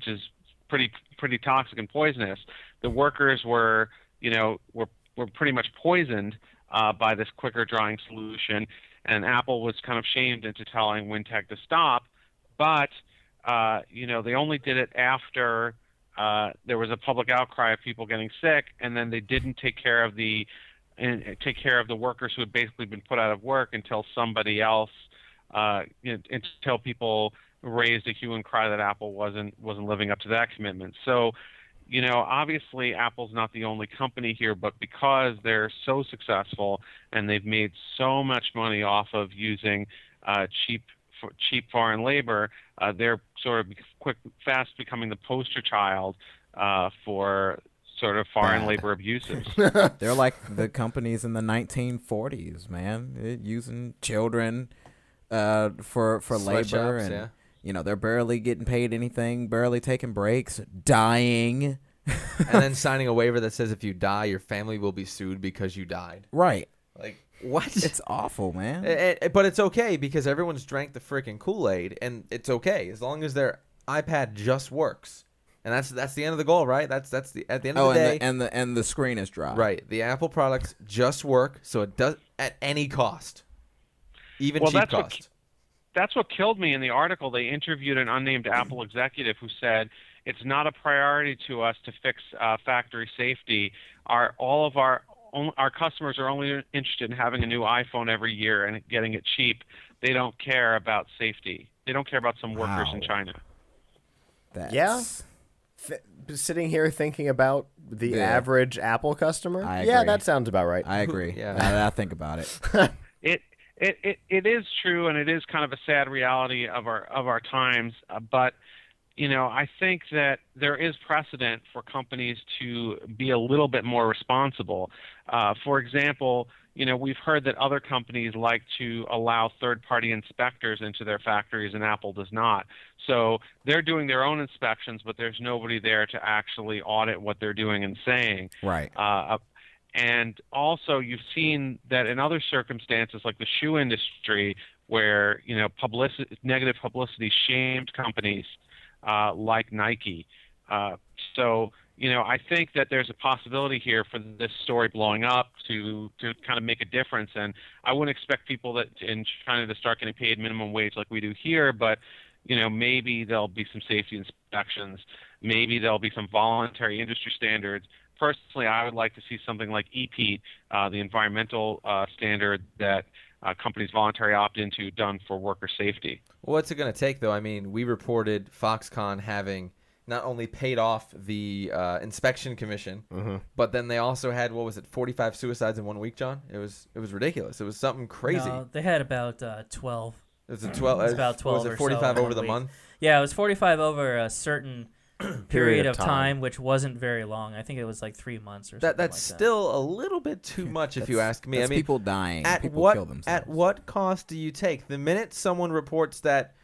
pretty toxic and poisonous. The workers were pretty much poisoned by this quicker drying solution, and Apple was kind of shamed into telling Wintech to stop. But they only did it after there was a public outcry of people getting sick, and then they didn't take care of the workers who had basically been put out of work until somebody else, until people raised a hue and cry that Apple wasn't living up to that commitment. So, obviously Apple's not the only company here, but because they're so successful and they've made so much money off of using cheap foreign labor, they're sort of fast becoming the poster child for sort of foreign Bad. labor abuses. They're like the companies in the 1940s, man, using children for labor, Sweatshops, and yeah. you know they're barely getting paid anything, barely taking breaks, dying. And then signing a waiver that says if you die, your family will be sued because you died. Right. Like, what? It's awful, man. But it's okay because everyone's drank the freaking Kool-Aid, and it's okay as long as their iPad just works. And that's the end of the goal, right? That's the at the end of the day. and the screen is dry. Right. The Apple products just work, so it does at any cost, even Well, cheap that's what cost. That's what killed me in the article. They interviewed an unnamed Apple executive who said it's not a priority to us to fix factory safety. All of our customers are only interested in having a new iPhone every year and getting it cheap. They don't care about safety. They don't care about some workers in Wow. China. That's, Sitting here thinking about the Yeah. average Apple customer. I Yeah, agree. that sounds about right. I agree. Yeah. Now that I think about it. It is true, and it is kind of a sad reality of our times. But you know, I think that there is precedent for companies to be a little bit more responsible. For example, you know, we've heard that other companies like to allow third-party inspectors into their factories, and Apple does not. So they're doing their own inspections, but there's nobody there to actually audit what they're doing and saying. Right. And also, you've seen that in other circumstances, like the shoe industry, where you know negative publicity shamed companies like Nike. So you know, I think that there's a possibility here for this story blowing up to kind of make a difference. And I wouldn't expect people that in China to start getting paid minimum wage like we do here, but you know, maybe there'll be some safety inspections. Maybe there'll be some voluntary industry standards. Personally, I would like to see something like EPEAT, the environmental standard that companies voluntarily opt into, done for worker safety. What's it going to take, though? I mean, we reported Foxconn having not only paid off the inspection commission, but then they also had, 45 suicides in 1 week, John? It was ridiculous. It was something crazy. No, they had about 12. It was 12. It was about 12 Was or it 45 so over one the week. month? Yeah, it was 45 over a certain period of time, which wasn't very long. I think it was like 3 months or something. That's like still a little bit too much, if you ask me. That's I mean, people dying. at People what kill themselves. at what cost do you take? The minute someone reports that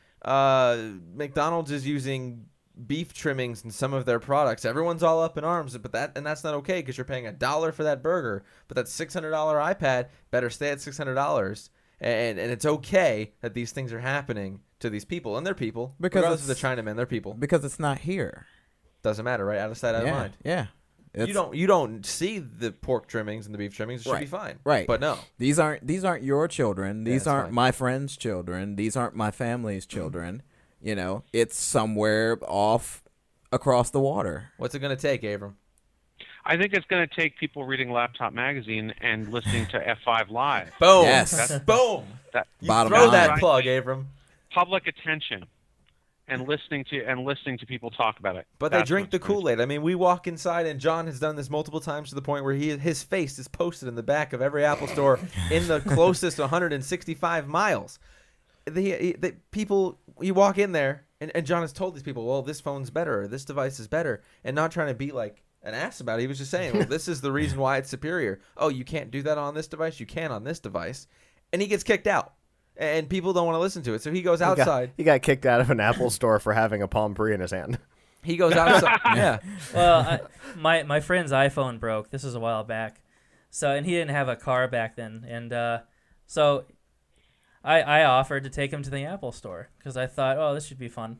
McDonald's is using beef trimmings in some of their products, everyone's all up in arms. But that's not okay because you're paying $1 for that burger. But that $600 iPad better stay at $600. And it's okay that these things are happening to these people, and they're people. Because Regardless of it's- the Chinamen, they're people. Because it's not here. Doesn't matter, right? Out of sight, out of mind. Yeah. You don't see the pork trimmings and the beef trimmings. It should be Right. fine. Right. But no. These aren't your children. These that's aren't fine. my friends' children. These aren't my family's children. You know, it's somewhere off across the water. What's it going to take, Abram? I think it's going to take people reading Laptop Magazine and listening to F5 Live. Boom. Yes. Boom. That You Bottom throw line. that plug, Abram. public attention and listening to people talk about it. But they That's drink the what's going to- Kool-Aid. I mean, we walk inside, and John has done this multiple times to the point where his face is posted in the back of every Apple store in the closest 165 miles. The people, you walk in there, and John has told these people, well, this phone's better, or this device is better, and not trying to be like an ass about it. He was just saying, well, this is the reason why it's superior. Oh, you can't do that on this device? You can on this device. And he gets kicked out. And people don't want to listen to it. So he goes outside. He got kicked out of an Apple store for having a Palm Pre in his hand. He goes outside. Yeah. Well, my friend's iPhone broke. This was a while back, and he didn't have a car back then, and so I offered to take him to the Apple store because I thought, oh, this should be fun.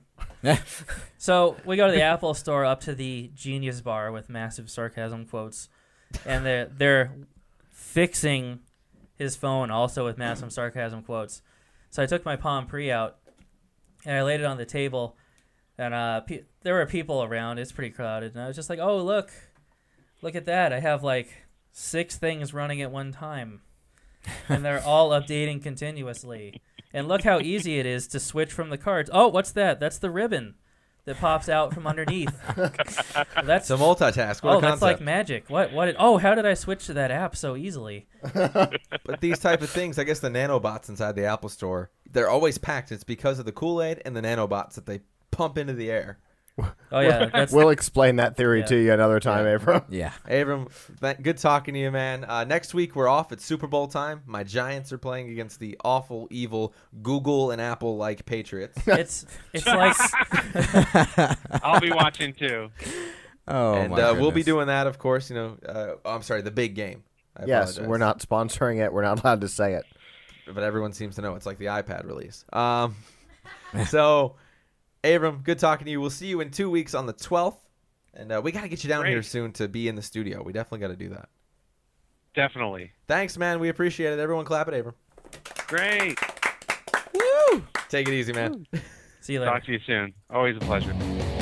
So we go to the Apple store, up to the Genius Bar with massive sarcasm quotes, and they're fixing his phone also with massive sarcasm quotes. So I took my Palm Pre out and I laid it on the table. And there were people around. It's pretty crowded. And I was just like, oh, look at that. I have like 6 things running at one time. And they're all updating continuously. And look how easy it is to switch from the cards. Oh, what's that? That's the ribbon that pops out from underneath. That's It's a multitask. What a that's concept. like magic. How did I switch to that app so easily? But these type of things, I guess the nanobots inside the Apple store, they're always packed. It's because of the Kool-Aid and the nanobots that they pump into the air. Oh yeah, that's We'll explain that theory Yeah. to you another time, Yeah. Abram. Yeah. Abram, good talking to you, man. Next week we're off at Super Bowl time. My Giants are playing against the awful, evil Google and Apple like Patriots. it's like I'll be watching too. Oh, and my we'll be goodness. doing that, of course. I'm sorry, the big game. I Yes, apologize. we're not sponsoring it. We're not allowed to say it. But everyone seems to know it's like the iPad release. So, Abram, good talking to you. We'll see you in 2 weeks on the 12th. And we got to get you down here Great. soon to be in the studio. We definitely got to do that. Definitely. Thanks, man. We appreciate it. Everyone clap at Abram. Great. Take it easy, man. see you later. Talk to you soon. Always a pleasure.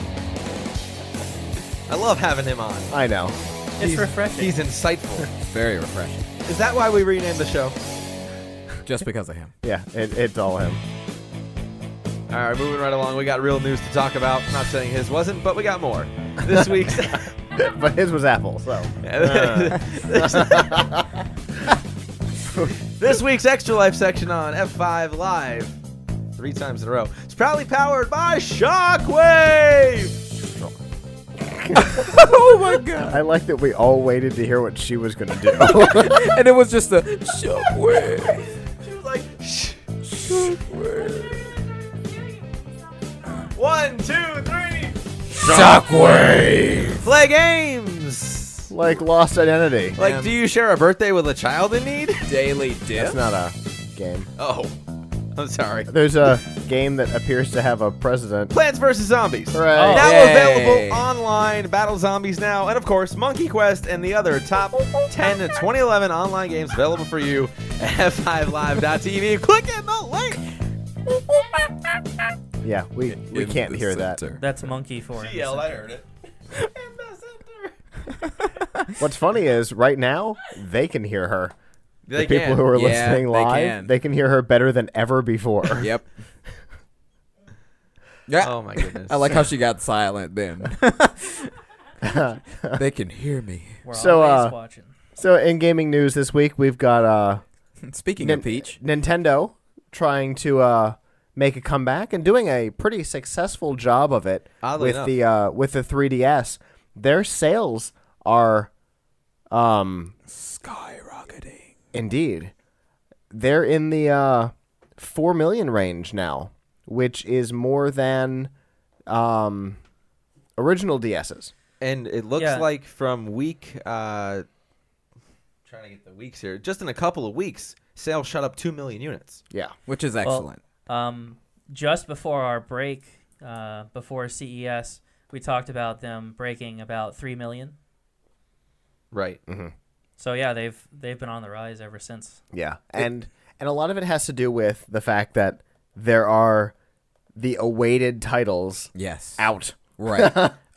I love having him on. I know. It's refreshing. He's insightful. Very refreshing. Is that why we renamed the show? Just because of him. Yeah, it's all him. All right, moving right along. We got real news to talk about. Not saying his wasn't, but we got more. This week's But his was Apple, so. this week's Extra Life section on F5 Live, 3 times in a row, it's proudly powered by Shockwave. Oh, my God. I like that we all waited to hear what she was going to do. And it was just a shockwave. She was like, shh. 1, 2, 3. Shockwave. Play games. Like Lost Identity. Like, do you share a birthday with a child in need? Daily dip. That's not a game. Oh, I'm sorry. There's a game that appears to have a president. Plants vs. Zombies. Hooray. Oh. Now Yay. available online, Battle Zombies now, and of course, Monkey Quest and the other top 10 to 2011 online games available for you at f5live.tv. Click in the link. Yeah, we In can't the hear that. center. That's monkey for him. I heard it. What's funny is right now they can hear her. They The people can. who are Yeah, listening they live, can. they can hear her better than ever before. Yep. Yeah. Oh my goodness. I like how she got silent then. They can hear me. We're So, always watching. So in gaming news this week, we've got Speaking of Peach, Nintendo trying to make a comeback and doing a pretty successful job of it Oddly with the 3DS. Their sales are skyrocketing. indeed. They're in the 4 million range now, which is more than original DS's. And it looks Yeah. like from week, trying to get the weeks here, just in a couple of weeks, sales shot up 2 million units. Yeah. Which is excellent. Just before our break, before CES, we talked about them breaking about 3 million. Right. So yeah, they've been on the rise ever since. Yeah. And a lot of it has to do with the fact that there are the awaited titles Yes. out. Right.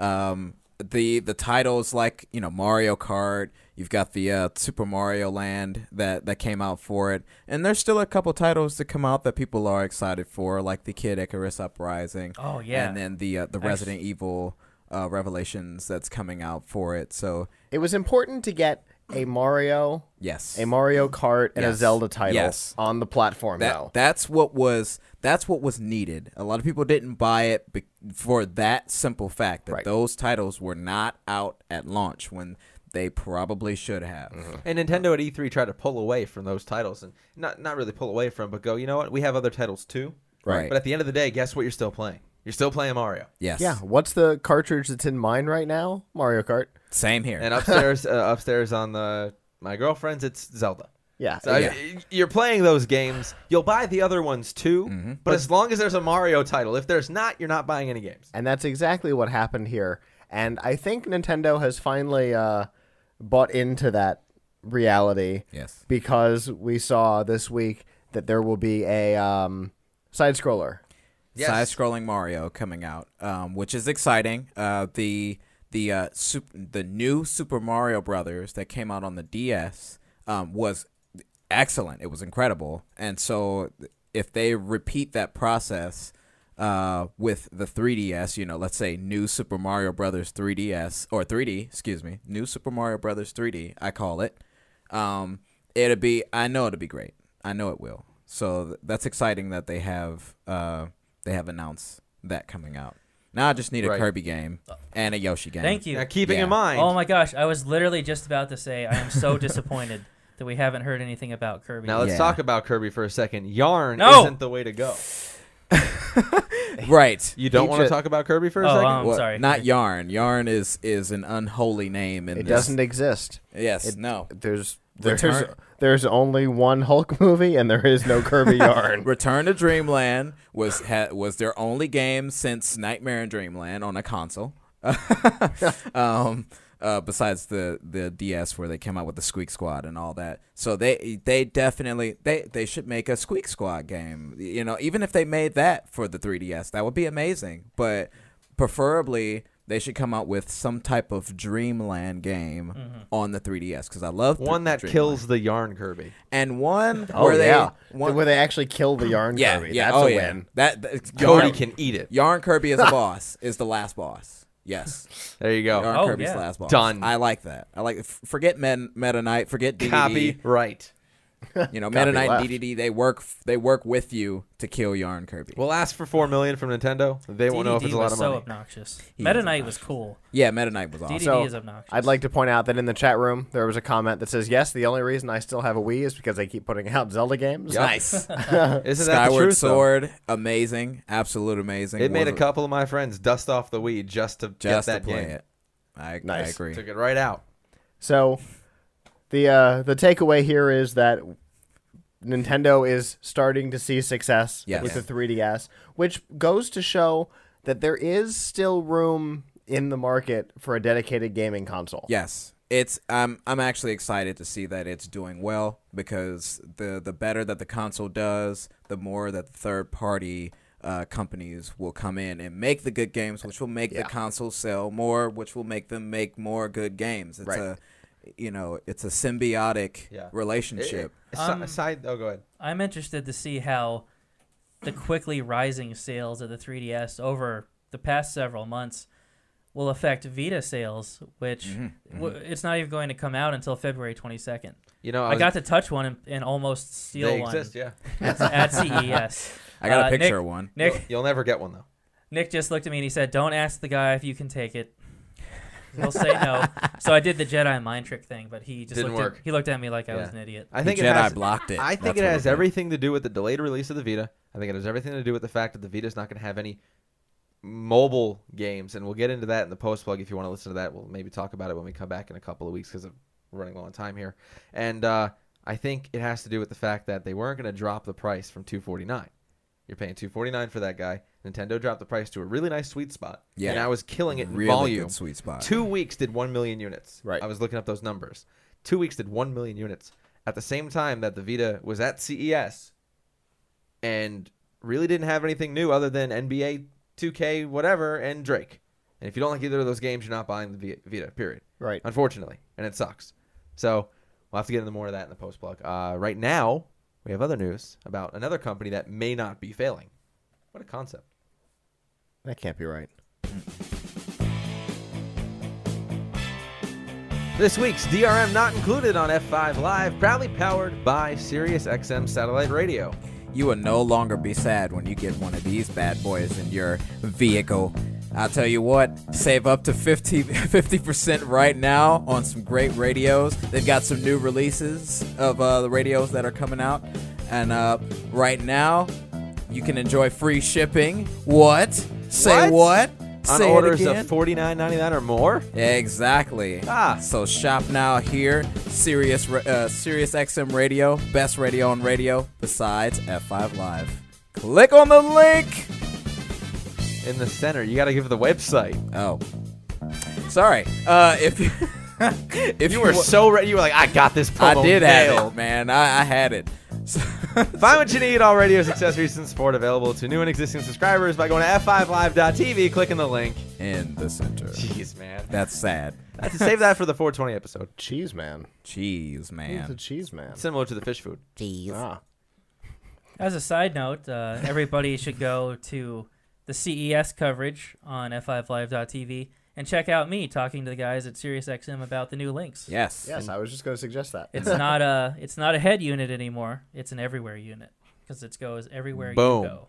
The titles like, Mario Kart, you've got the Super Mario Land that came out for it, and there's still a couple titles to come out that people are excited for, like the Kid Icarus Uprising. Oh, yeah. And then the Resident Evil Revelations that's coming out for it. So It was important to get a Mario, yes, a Mario Kart, and a Yes. Zelda title Yes. on the platform now. that's what was needed. A lot of people didn't buy it for that simple fact that Right. those titles were not out at launch when they probably should have. And Nintendo at E3 tried to pull away from those titles, and not really pull away from, but go, you know what? We have other titles too. Right. But at the end of the day, guess what? You're still playing. You're still playing Mario. Yes. Yeah. What's the cartridge that's in mine right now? Mario Kart. Same here. And upstairs on my girlfriend's, it's Zelda. Yeah. So Yeah. you're playing those games. You'll buy the other ones too, but as long as there's a Mario title, if there's not, you're not buying any games. And that's exactly what happened here. And I think Nintendo has finally bought into that reality Yes. because we saw this week that there will be a side scroller. Yes. Side-scrolling Mario coming out, which is exciting. The new Super Mario Brothers that came out on the DS was excellent. It was incredible. And so if they repeat that process with the 3DS, let's say new Super Mario Brothers 3DS or 3D, excuse me, new Super Mario Brothers 3D, I call it. I know it'll be great. I know it will. So that's exciting that they have announced that coming out. Now I just need a Right. Kirby game and a Yoshi game. Thank you. Now, keeping Yeah. in mind, Oh my gosh, I was literally just about to say I am so disappointed that we haven't heard anything about Kirby. now let's Yeah. talk about Kirby for a second. Yarn No! isn't the way to go. Right. You don't He want to ju- talk about Kirby for a Oh, second? I'm sorry. Not Yarn. Yarn is an unholy name in It this. doesn't exist. Yes. No. There's Return- there's only one Hulk movie, and there is no Kirby Yarn. Return to Dreamland was their only game since Nightmare in Dreamland on a console. Besides the DS where they came out with the Squeak Squad and all that. So they definitely they should make a Squeak Squad game. You know, even if they made that for the 3DS, that would be amazing. But preferably they should come out with some type of Dreamland game on the 3DS because I love One that Dreamland. kills the Yarn Kirby. And one Oh where yeah, one, where they actually kill the Yarn yeah, Kirby. yeah, That's oh a yeah. win. That Cody Yarn, can eat it. Yarn Kirby is a boss. Is the last boss. Yes. There you go. Yarn Oh, Kirby's yeah. the last boss. Done. I like that. I like forget Meta Knight, forget DDD. Copyright. You know, Meta Knight left. and DDD they work with you to kill Yarn Kirby. We'll ask for $4 million from Nintendo. They won't know if it's a DDD lot was of so money. obnoxious. He Meta is Knight was cool. Yeah, Meta Knight was awesome. DDD So, is obnoxious. I'd like to point out that in the chat room there was a comment that says, "Yes, the only reason I still have a Wii is because they keep putting out Zelda games." Yep. Nice. Isn't that the Skyward truth, though? Sword, amazing, absolute amazing. It made a Was- couple of my friends dust off the Wii just to get just that to play game. it. I Nice. agree. Took it right out. So, the takeaway here is that Nintendo is starting to see success Yes. with the 3DS, which goes to show that there is still room in the market for a dedicated gaming console. Yes. It's I'm actually excited to see that it's doing well because the better that the console does, the more that the third party companies will come in and make the good games, which will make the Yeah. console sell more, which will make them make more good games. It's Right. it's a symbiotic Yeah. relationship. Aside, go ahead. I'm interested to see how the quickly rising sales of the 3DS over the past several months will affect Vita sales, which it's not even going to come out until February 22nd. You know, I got to touch one and almost steal they one exist, yeah. at CES. I got a Nick- picture of one. Nick, You'll never get one though. Nick just looked at me and he said, "Don't ask the guy if you can take it. He'll say no." So I did the Jedi mind trick thing, but he just Didn't work. he looked at me like I was Yeah. an idiot. I think the it Jedi has, blocked it. I think That's it what has did. everything to do with the delayed release of the Vita. I think it has everything to do with the fact that the Vita is not going to have any mobile games, and we'll get into that in the post plug. If you want to listen to that, we'll maybe talk about it when we come back in a couple of weeks because we're running low on time here. And I think it has to do with the fact that they weren't going to drop the price from $249. You're paying $249 for that guy. Nintendo dropped the price to a really nice sweet spot. Yeah. And I was killing it in Really volume. good sweet spot. 2 weeks did 1 million units. Right. I was looking up those numbers. 2 weeks did 1 million units at the same time that the Vita was at CES and really didn't have anything new other than NBA 2K whatever and Drake. And if you don't like either of those games, you're not buying the Vita, period. Right. Unfortunately. And it sucks. So we'll have to get into more of that in the post plug. Right now, we have other news about another company that may not be failing. What a concept. That can't be right. This week's DRM not included on F5 Live, proudly powered by SiriusXM Satellite Radio. You will no longer be sad when you get one of these bad boys in your vehicle. I'll tell you what, save up to 50% right now on some great radios. They've got some new releases of the radios that are coming out. And right now, you can enjoy free shipping. What? Say what? On Say it orders again. of $49.99 or more? Exactly. Ah. So shop now here. Sirius XM Radio, best radio on radio besides F5 Live. Click on the link. In the center, you got to give the website. Oh, sorry. If you if You were so ready. You were like, I got this promo. I did have nailed. it, man. I had it. Find what you need. All radios, accessories, and support available to new and existing subscribers by going to f5live.tv, clicking the link. In the center. Jeez, man. That's sad. I have to save that for the 420 episode. Cheese man. Cheese, He's a man. cheese man. Similar to the fish food. Ah. As a side note, everybody should go to the CES coverage on f5live.tv and check out me talking to the guys at SiriusXM about the new links. Yes. Yes, I was just going to suggest that. It's not a head unit anymore. It's an everywhere unit because it goes everywhere Boom. you go.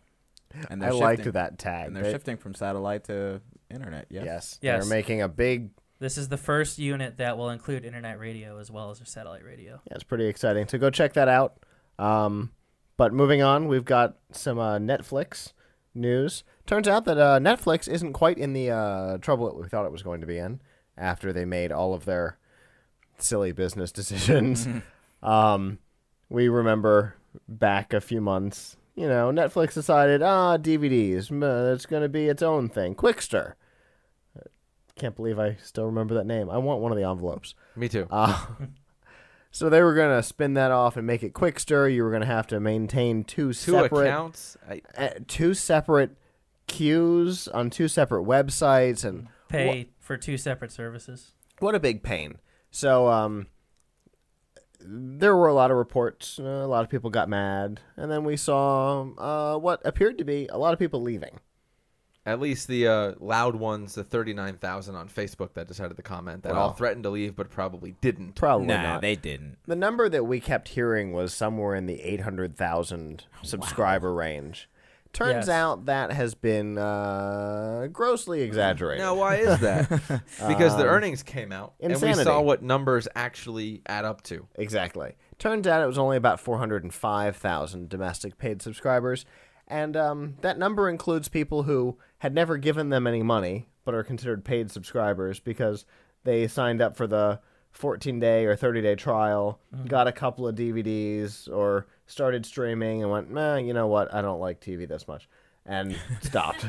And I liked that tag. And they're shifting from satellite to internet. Yes. Yes. Yes. They're making a big. This is the first unit that will include internet radio as well as a satellite radio. Yeah, it's pretty exciting. So go check that out. But moving on, we've got some Netflix news. Turns out that Netflix isn't quite in the trouble that we thought it was going to be in after they made all of their silly business decisions. We remember back a few months, Netflix decided, DVDs, it's going to be its own thing. Quickster. Can't believe I still remember that name. I want one of the envelopes. Me too. So they were going to spin that off and make it Quickster. You were going to have to maintain two separate accounts. two separate queues on two separate websites, and Pay for two separate services. what a big pain. So there were a lot of reports. A lot of people got mad, and then we saw what appeared to be a lot of people leaving. At least the loud ones, the 39,000 on Facebook that decided to comment that all Well. threatened to leave but probably didn't. Probably Nah, not. they didn't. The number that we kept hearing was somewhere in the 800,000 subscriber range. Turns Yes. out that has been grossly exaggerated. Now, why is that? Because the earnings came out, and we insanity. saw what numbers actually add up to. Exactly. Turns out it was only about 405,000 domestic paid subscribers. And that number includes people who had never given them any money, but are considered paid subscribers because they signed up for the 14-day or 30-day trial, got a couple of DVDs, or started streaming and went, you know what, I don't like TV this much, and stopped.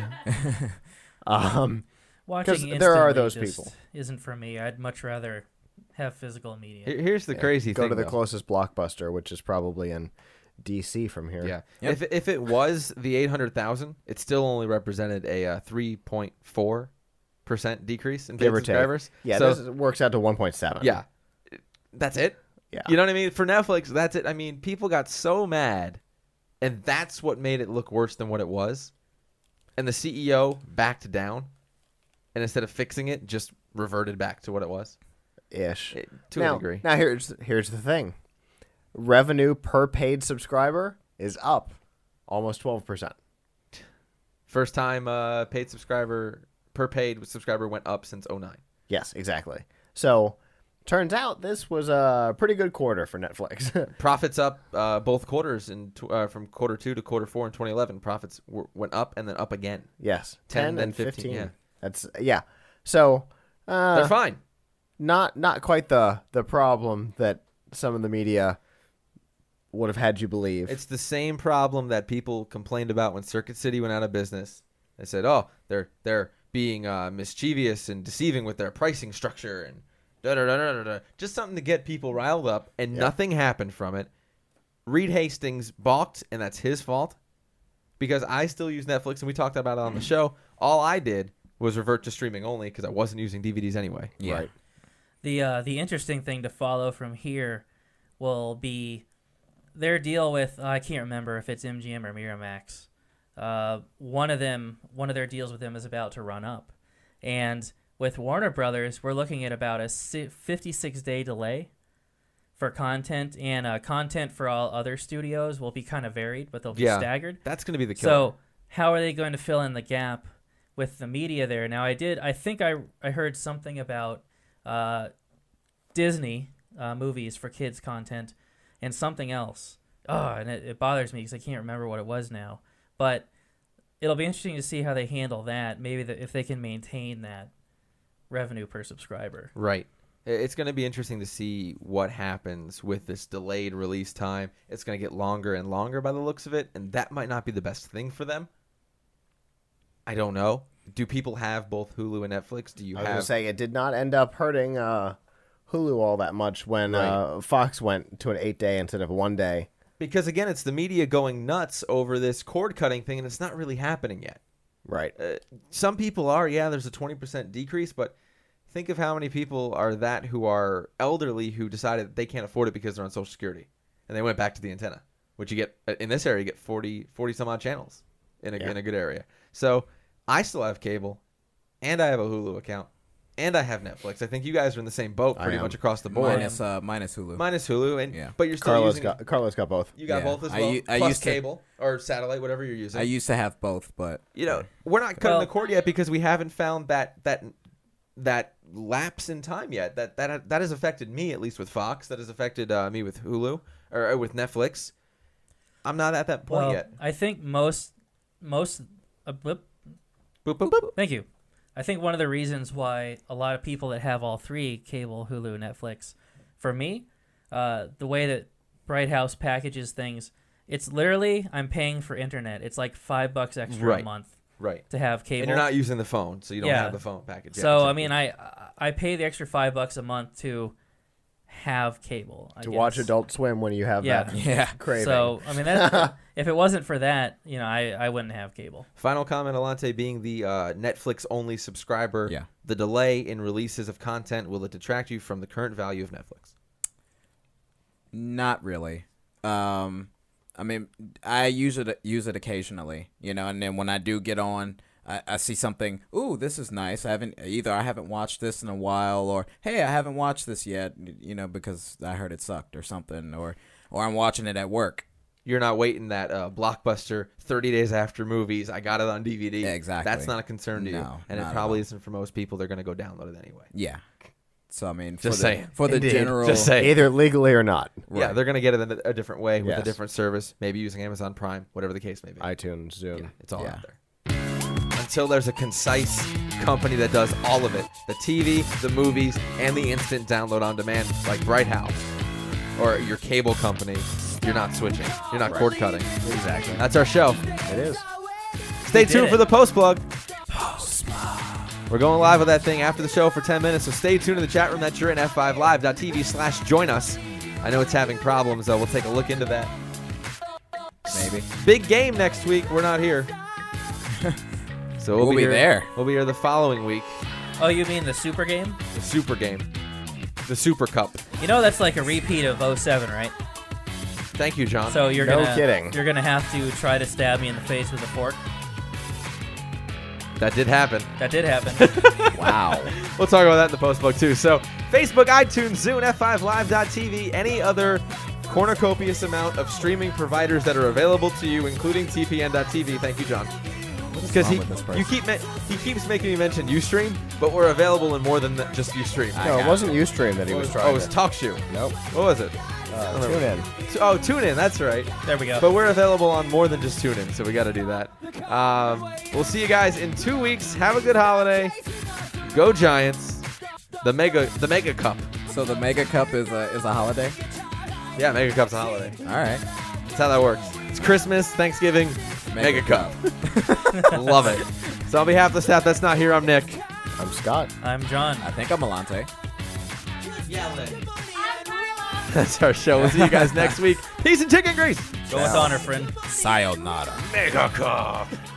Watching there are instantly those just people. isn't for me. I'd much rather have physical media. Here's the crazy Go thing, to the though. closest Blockbuster, which is probably in DC from here. Yeah. Yep. If it was the 800,000, it still only represented a 3.4% decrease in paid Give or take. subscribers. Yeah, So, this works out to 1.7. yeah. That's it. Yeah. You know what I mean? For Netflix, that's it. I mean, people got so mad, and that's what made it look worse than what it was. And the CEO backed down, and instead of fixing it, just reverted back to what it was. Ish. To a degree. Now here's the thing. Revenue per paid subscriber is up almost 12%. First time paid subscriber went up since 2009. Yes, exactly. So turns out this was a pretty good quarter for Netflix. Profits up both quarters from quarter 2 to quarter 4 in 2011. Profits went up and then up again. Yes, 10 10 and and 15, 15. yeah. That's So They're fine. not quite the problem that some of the media would have had you believe. It's the same problem that people complained about when Circuit City went out of business. They said, "Oh, they're being mischievous and deceiving with their pricing structure and da-da-da-da-da-da." Just something to get people riled up, and nothing happened from it. Reed Hastings balked, and that's his fault because I still use Netflix, and we talked about it on the show. All I did was revert to streaming only because I wasn't using DVDs anyway. Yeah. Right. The interesting thing to follow from here will be their deal with I can't remember if it's MGM or Miramax. One of their deals with them is about to run up, and with Warner Brothers, we're looking at about a 56-day delay for content, and content for all other studios will be kind of varied, but they'll be staggered. That's going to be the killer. So how are they going to fill in the gap with the media there? Now I think I heard something about Disney movies for kids content and something else. And it bothers me because I can't remember what it was now. But it'll be interesting to see how they handle that. Maybe if they can maintain that revenue per subscriber. Right. It's going to be interesting to see what happens with this delayed release time. It's going to get longer and longer by the looks of it, and that might not be the best thing for them. I don't know. Do people have both Hulu and Netflix? Do you I was going have to say it did not end up hurting Hulu all that much when Right. Fox went to an 8-day instead of a 1-day. Because again, it's the media going nuts over this cord cutting thing, and it's not really happening yet. Right. Some people are, there's a 20% decrease, but think of how many people are that who are elderly who decided that they can't afford it because they're on Social Security, and they went back to the antenna, which you get in this area, you get 40 some odd channels in a good area. So I still have cable, and I have a Hulu account, and I have Netflix. I think you guys are in the same boat I pretty am. much across the board. minus Hulu. Minus Hulu, and Yeah. but you're still Carlos using. got both. You got Yeah. both as I well. u- I plus used to- cable or satellite, whatever you're using. I used to have both, but We're not cutting Well- the cord yet because we haven't found that lapse in time yet. That has affected me, at least with Fox. That has affected me with Hulu or with Netflix. I'm not at that point Well, yet. I think most. Boop. Boop, boop, boop. Thank you. I think one of the reasons why a lot of people that have all three, cable, Hulu, Netflix, for me, the way that Bright House packages things, it's literally I'm paying for internet. It's like $5 extra Right. a month Right. to have cable. And you're not using the phone, so you don't Yeah. have the phone package. So Yeah, I mean, I pay the extra $5 a month to have cable. I To guess. watch Adult Swim when you have Yeah. that yeah. craving. So I mean, that, if it wasn't for that, I wouldn't have cable. Final comment, Alante, being the Netflix only subscriber. Yeah. The delay in releases of content, will it detract you from the current value of Netflix? Not really. I mean, I use it occasionally, and then when I do get on, I see something. Ooh, this is nice. I haven't watched this in a while, or hey, I haven't watched this yet, because I heard it sucked or something, or I'm watching it at work. You're not waiting that Blockbuster 30 days after movies. I got it on DVD. Yeah, exactly. That's not a concern to you. No, And it not at probably all. isn't for most people. They're going to go download it anyway. Yeah. So I mean, Just saying. for the Indeed. general, Just saying. either legally or not. Yeah, Right. they're going to get it in a different way with a Yes. different service, maybe using Amazon Prime, whatever the case may be. iTunes, Zoom. Yeah, it's all Yeah. out there. Until there's a concise company that does all of it, the TV, the movies, and the instant download on demand, like Bright House or your cable company, you're not switching. You're not cord cutting. Exactly. That's our show. It is. Stay did tuned it. for the post plug. We're going live with that thing after the show for 10 minutes, so stay tuned in the chat room that you're in, f5live.tv/join us. I know it's having problems, though. We'll take a look into that. maybe. Big game next week. We're not here. So We'll be here, there. We'll be here the following week. Oh, you mean the Super game? The Super game. The Super Cup. That's like a repeat of 07, right? Thank you, John. So you're No gonna kidding. You're gonna have to try to stab me in the face with a fork. That did happen. That did happen. Wow. We'll talk about that in the post book, too. So, Facebook, iTunes, Zune, F5Live.tv, any other cornucopious amount of streaming providers that are available to you, including TPN.tv. Thank you, John. Because wrong with this person? he keeps making me mention Ustream, but we're available in more than just Ustream. No, it wasn't Ustream that he was trying Oh, it was to. TalkShoe. Nope. What was it? Tune in. Oh, TuneIn. That's right. There we go. But we're available on more than just TuneIn, so we got to do that. We'll see you guys in 2 weeks. Have a good holiday. Go Giants. The Mega Cup. So the Mega Cup is a holiday. Yeah, Mega Cup's a holiday. All right. That's how that works. It's Christmas, Thanksgiving, Mega Cup. Love it. So on behalf of the staff that's not here, I'm Nick. I'm Scott. I'm John. I think I'm Alante. I'm Gorilla. That's our show. We'll see you guys next week. Peace and chicken grease. Go with honor, friend. Sayonara. Mega Cup.